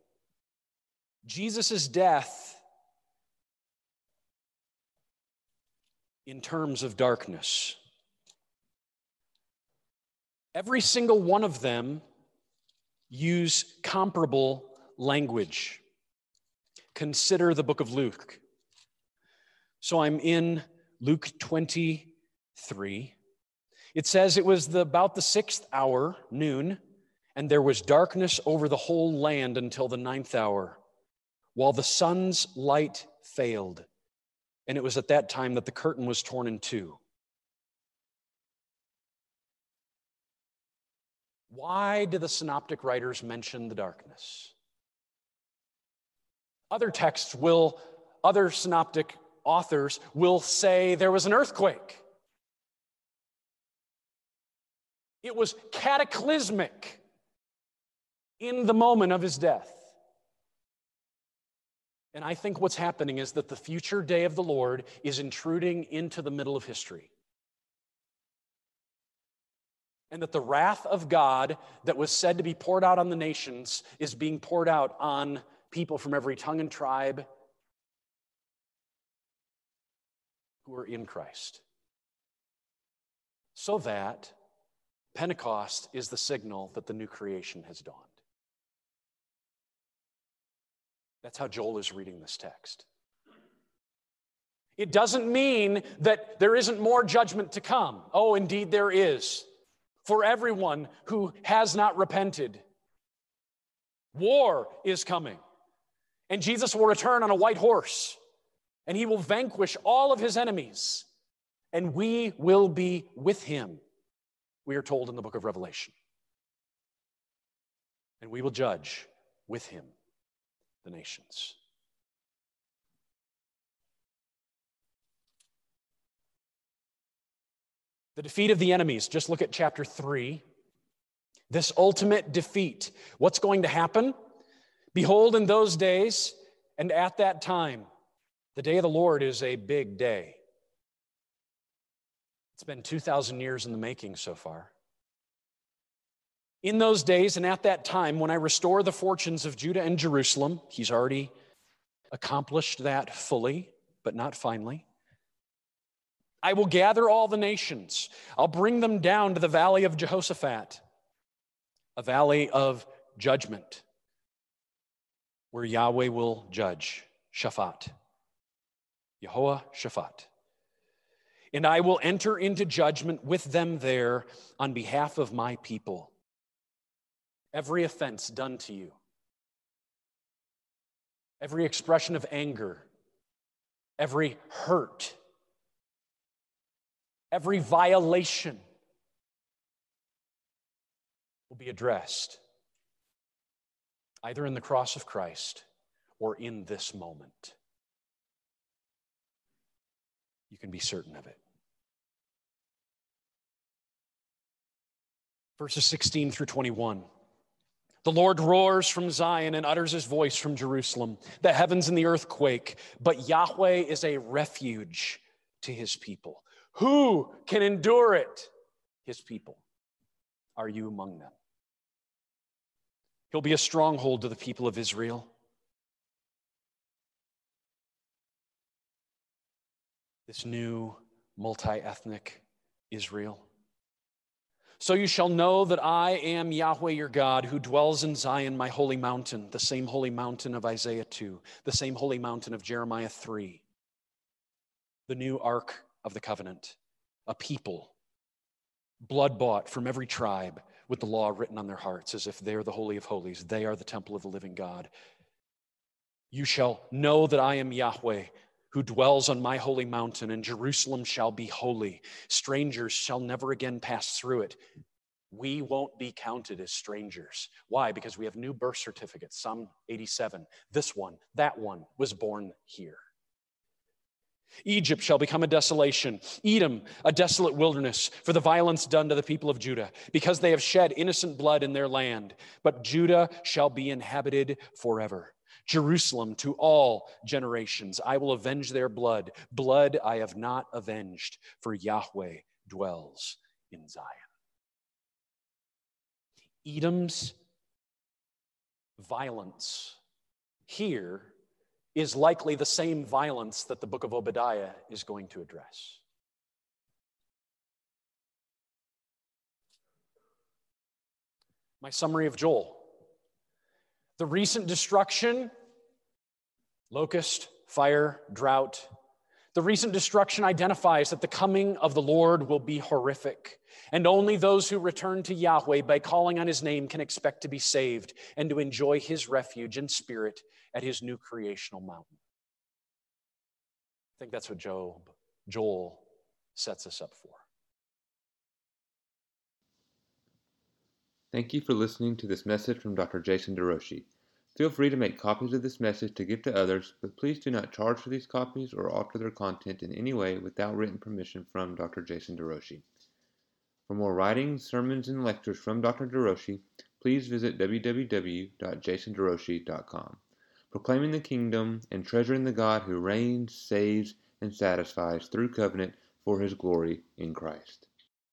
Jesus' death in terms of darkness. Every single one of them use comparable language. Consider the book of Luke. So I'm in Luke twenty-three. It says it was the, about the sixth hour, noon, and there was darkness over the whole land until the ninth hour, while the sun's light failed. And it was at that time that the curtain was torn in two. Why do the synoptic writers mention the darkness? Other texts will, other synoptic authors will say there was an earthquake. It was cataclysmic in the moment of his death. And I think what's happening is that the future day of the Lord is intruding into the middle of history. And that the wrath of God that was said to be poured out on the nations is being poured out on people from every tongue and tribe, who are in Christ. So that Pentecost is the signal that the new creation has dawned. That's how Joel is reading this text. It doesn't mean that there isn't more judgment to come. Oh, indeed there is. For everyone who has not repented. War is coming. And Jesus will return on a white horse. And he will vanquish all of his enemies. And we will be with him, we are told in the book of Revelation. And we will judge with him the nations. The defeat of the enemies, just look at chapter three. This ultimate defeat. What's going to happen? Behold, in those days and at that time, the day of the Lord is a big day. It's been two thousand years in the making so far. In those days and at that time, when I restore the fortunes of Judah and Jerusalem, he's already accomplished that fully, but not finally. I will gather all the nations. I'll bring them down to the valley of Jehoshaphat, a valley of judgment, where Yahweh will judge. Shaphat. Yehoah Shaphat. And I will enter into judgment with them there on behalf of my people. Every offense done to you, every expression of anger, every hurt, every violation will be addressed either in the cross of Christ or in this moment. You can be certain of it. Verses sixteen through twenty-one. The Lord roars from Zion and utters his voice from Jerusalem. The heavens and the earth quake, but Yahweh is a refuge to his people. Who can endure it? His people. Are you among them? He'll be a stronghold to the people of Israel. This new multi-ethnic Israel. So you shall know that I am Yahweh your God, who dwells in Zion, my holy mountain, the same holy mountain of Isaiah two, the same holy mountain of Jeremiah three, the new ark of the covenant, a people, blood-bought from every tribe, with the law written on their hearts, as if they're the Holy of Holies. They are the temple of the living God. You shall know that I am Yahweh, who dwells on my holy mountain, and Jerusalem shall be holy. Strangers shall never again pass through it. We won't be counted as strangers. Why? Because we have new birth certificates. Psalm eighty-seven. This one, that one was born here. Egypt shall become a desolation, Edom a desolate wilderness for the violence done to the people of Judah, because they have shed innocent blood in their land. But Judah shall be inhabited forever. Jerusalem to all generations. I will avenge their blood. Blood I have not avenged, for Yahweh dwells in Zion. Edom's violence here is likely the same violence that the book of Obadiah is going to address. My summary of Joel. The recent destruction, locust, fire, drought, the recent destruction identifies that the coming of the Lord will be horrific, and only those who return to Yahweh by calling on his name can expect to be saved and to enjoy his refuge and spirit at his new creational mountain. I think that's what Job, Joel sets us up for. Thank you for listening to this message from Doctor Jason DeRouchie. Feel free to make copies of this message to give to others, but please do not charge for these copies or alter their content in any way without written permission from Doctor Jason DeRouchie. For more writings, sermons, and lectures from Doctor DeRouchie, please visit w w w dot jason derouchie dot com. Proclaiming the kingdom and treasuring the God who reigns, saves, and satisfies through covenant for his glory in Christ.